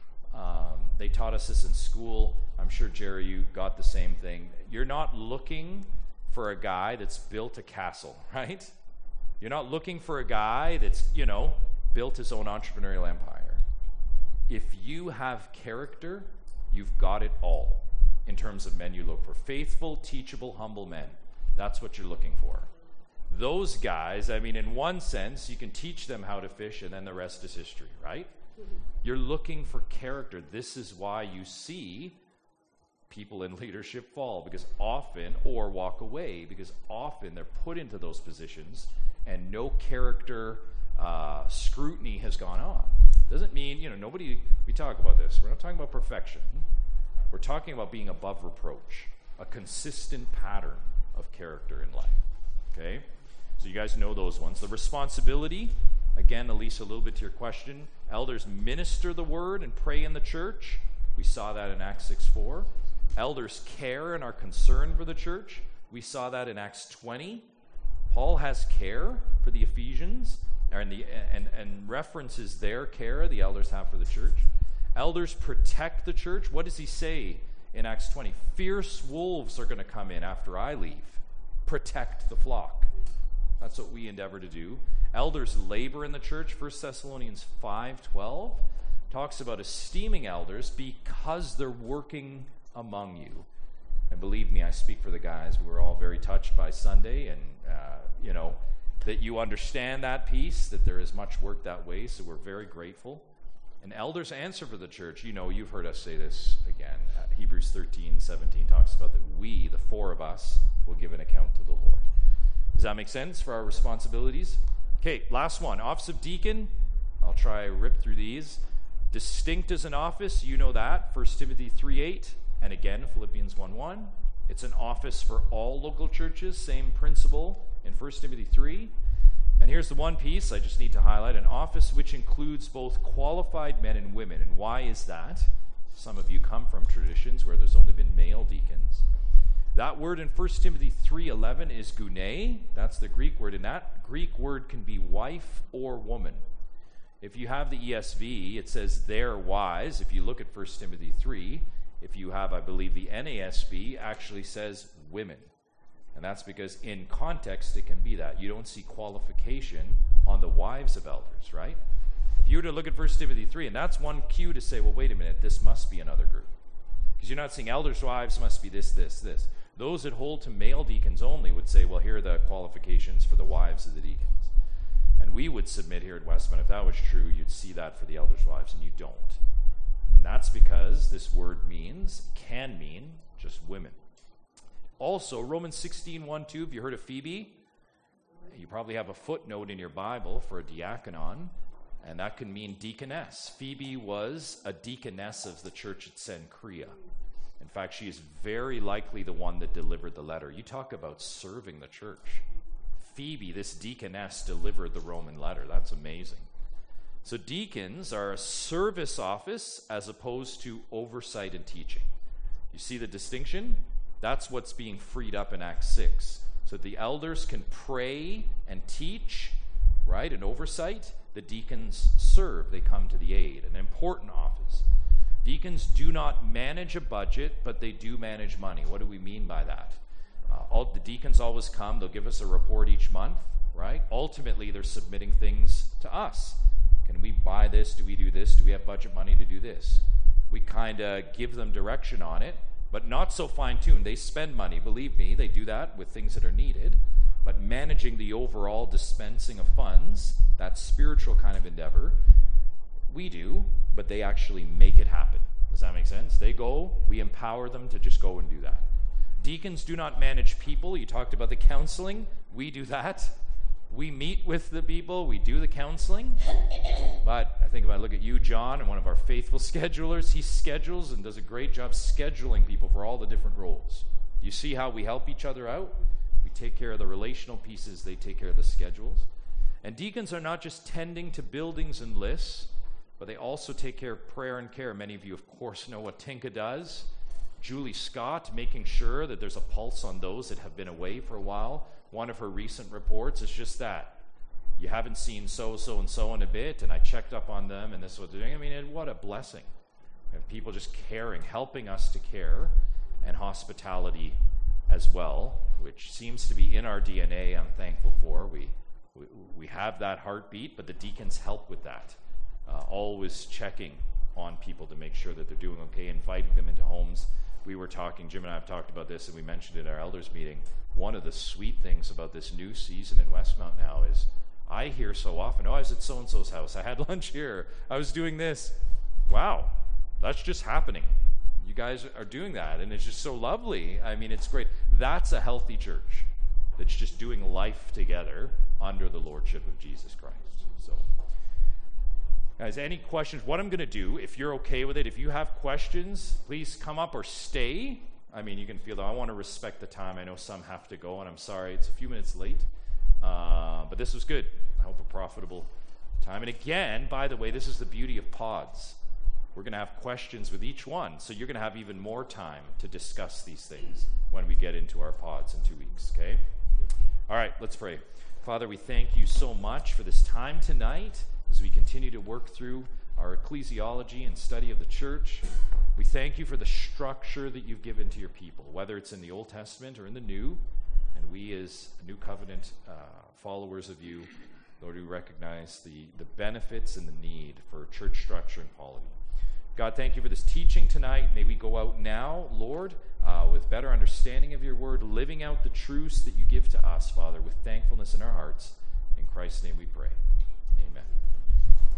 They taught us this in school. I'm sure, Jerry, you got the same thing. You're not looking for a guy that's built a castle, right? You're not looking for a guy that's, built his own entrepreneurial empire. If you have character, you've got it all in terms of men you look for. Faithful, teachable, humble men. That's what you're looking for. Those guys, in one sense, you can teach them how to fish and then the rest is history, right? You're looking for character. This is why you see people in leadership fall, because often, or walk away, because often they're put into those positions and no character scrutiny has gone on. Doesn't mean, we talk about this. We're not talking about perfection. We're talking about being above reproach, a consistent pattern of character in life. Okay? So you guys know those ones. The responsibility, again, Elisa, a little bit to your question. Elders minister the word and pray in the church. We saw that in Acts 6:4. Elders care and are concerned for the church. We saw that in Acts 20. Paul has care for the Ephesians, and references their care the elders have for the church. Elders protect the church. What does he say in Acts 20? Fierce wolves are going to come in after I leave. Protect the flock. That's what we endeavor to do. Elders labor in the church. 1 Thessalonians 5:12 talks about esteeming elders because they're working among you. And believe me, I speak for the guys. We were all very touched by Sunday, and that you understand that piece, that there is much work that way, so we're very grateful. And elders answer for the church. You've heard us say this again. Hebrews 13:17 talks about that we, the four of us, will give an account to the Lord. Does that make sense for our responsibilities? Okay, last one. Office of deacon. I'll try to rip through these. Distinct as an office, you know that. 1 Timothy 3:8, and again, Philippians 1:1. It's an office for all local churches. Same principle in 1 Timothy 3. And here's the one piece I just need to highlight. An office which includes both qualified men and women. And why is that? Some of you come from traditions where there's only been male deacons. That word in 1 Timothy 3:11 is gune. That's the Greek word. And that Greek word can be wife or woman. If you have the ESV, it says their wives. If you look at 1 Timothy 3, if you have, I believe, the NASB, actually says women. And that's because in context it can be that. You don't see qualification on the wives of elders, right? If you were to look at 1 Timothy 3, and that's one cue to say, well, wait a minute, this must be another group. Because you're not seeing elders' wives must be this, this, this. Those that hold to male deacons only would say, well, here are the qualifications for the wives of the deacons. And we would submit here at Westmount, if that was true, you'd see that for the elders' wives, and you don't. And that's because this word can mean just women. Also, Romans 16:1-2, have you heard of Phoebe? You probably have a footnote in your Bible for a diaconon, and that can mean deaconess. Phoebe was a deaconess of the church at Cenchrea. In fact, she is very likely the one that delivered the letter. You talk about serving the church. Phoebe, this deaconess, delivered the Roman letter. That's amazing. So deacons are a service office as opposed to oversight and teaching. You see the distinction? That's what's being freed up in Acts 6. So the elders can pray and teach, right, and oversight. The deacons serve. They come to the aid. An important office. Deacons do not manage a budget, but they do manage money. What do we mean by that? The deacons always come. They'll give us a report each month, right? Ultimately, they're submitting things to us. Can we buy this? Do we do this? Do we have budget money to do this? We kind of give them direction on it, but not so fine-tuned. They spend money, believe me, they do that with things that are needed. But managing the overall dispensing of funds, that spiritual kind of endeavor, we do, but they actually make it happen. Does that make sense? They go, we empower them to just go and do that. Deacons do not manage people. You talked about the counseling. We do that. We meet with the people. We do the counseling. But I think if I look at you, John, and one of our faithful schedulers, he schedules and does a great job scheduling people for all the different roles. You see how we help each other out? We take care of the relational pieces. They take care of the schedules. And deacons are not just tending to buildings and lists, but they also take care of prayer and care. Many of you, of course, know what Tinka does. Julie Scott, making sure that there's a pulse on those that have been away for a while. One of her recent reports is just that. You haven't seen so and so in a bit, and I checked up on them, and this is what they're doing. I mean, what a blessing. And people just caring, helping us to care, and hospitality as well, which seems to be in our DNA. I'm thankful for. We have that heartbeat, but the deacons help with that. Always checking on people to make sure that they're doing okay, inviting them into homes. We were talking, Jim and I have talked about this, and we mentioned it at our elders meeting. One of the sweet things about this new season in Westmount now is I hear so often, I was at so-and-so's house, I had lunch here, I was doing this. Wow, that's just happening. You guys are doing that, and it's just so lovely. I mean, it's great. That's a healthy church that's just doing life together under the lordship of Jesus Christ. So, guys, any questions? What I'm going to do, if you're okay with it, if you have questions, please come up or stay. I mean, you can feel that I want to respect the time. I know some have to go, and I'm sorry it's a few minutes late. But this was good. I hope a profitable time. And again, by the way, this is the beauty of pods. We're going to have questions with each one, so you're going to have even more time to discuss these things when we get into our pods in 2 weeks, okay? All right, let's pray. Father, we thank you so much for this time tonight as we continue to work through our ecclesiology and study of the church. We thank you for the structure that you've given to your people, whether it's in the Old Testament or in the New. And we as New Covenant followers of you, Lord, we recognize the benefits and the need for church structure and polity. God, thank you for this teaching tonight. May we go out now, Lord, with better understanding of your word, living out the truths that you give to us, Father, with thankfulness in our hearts. In Christ's name we pray.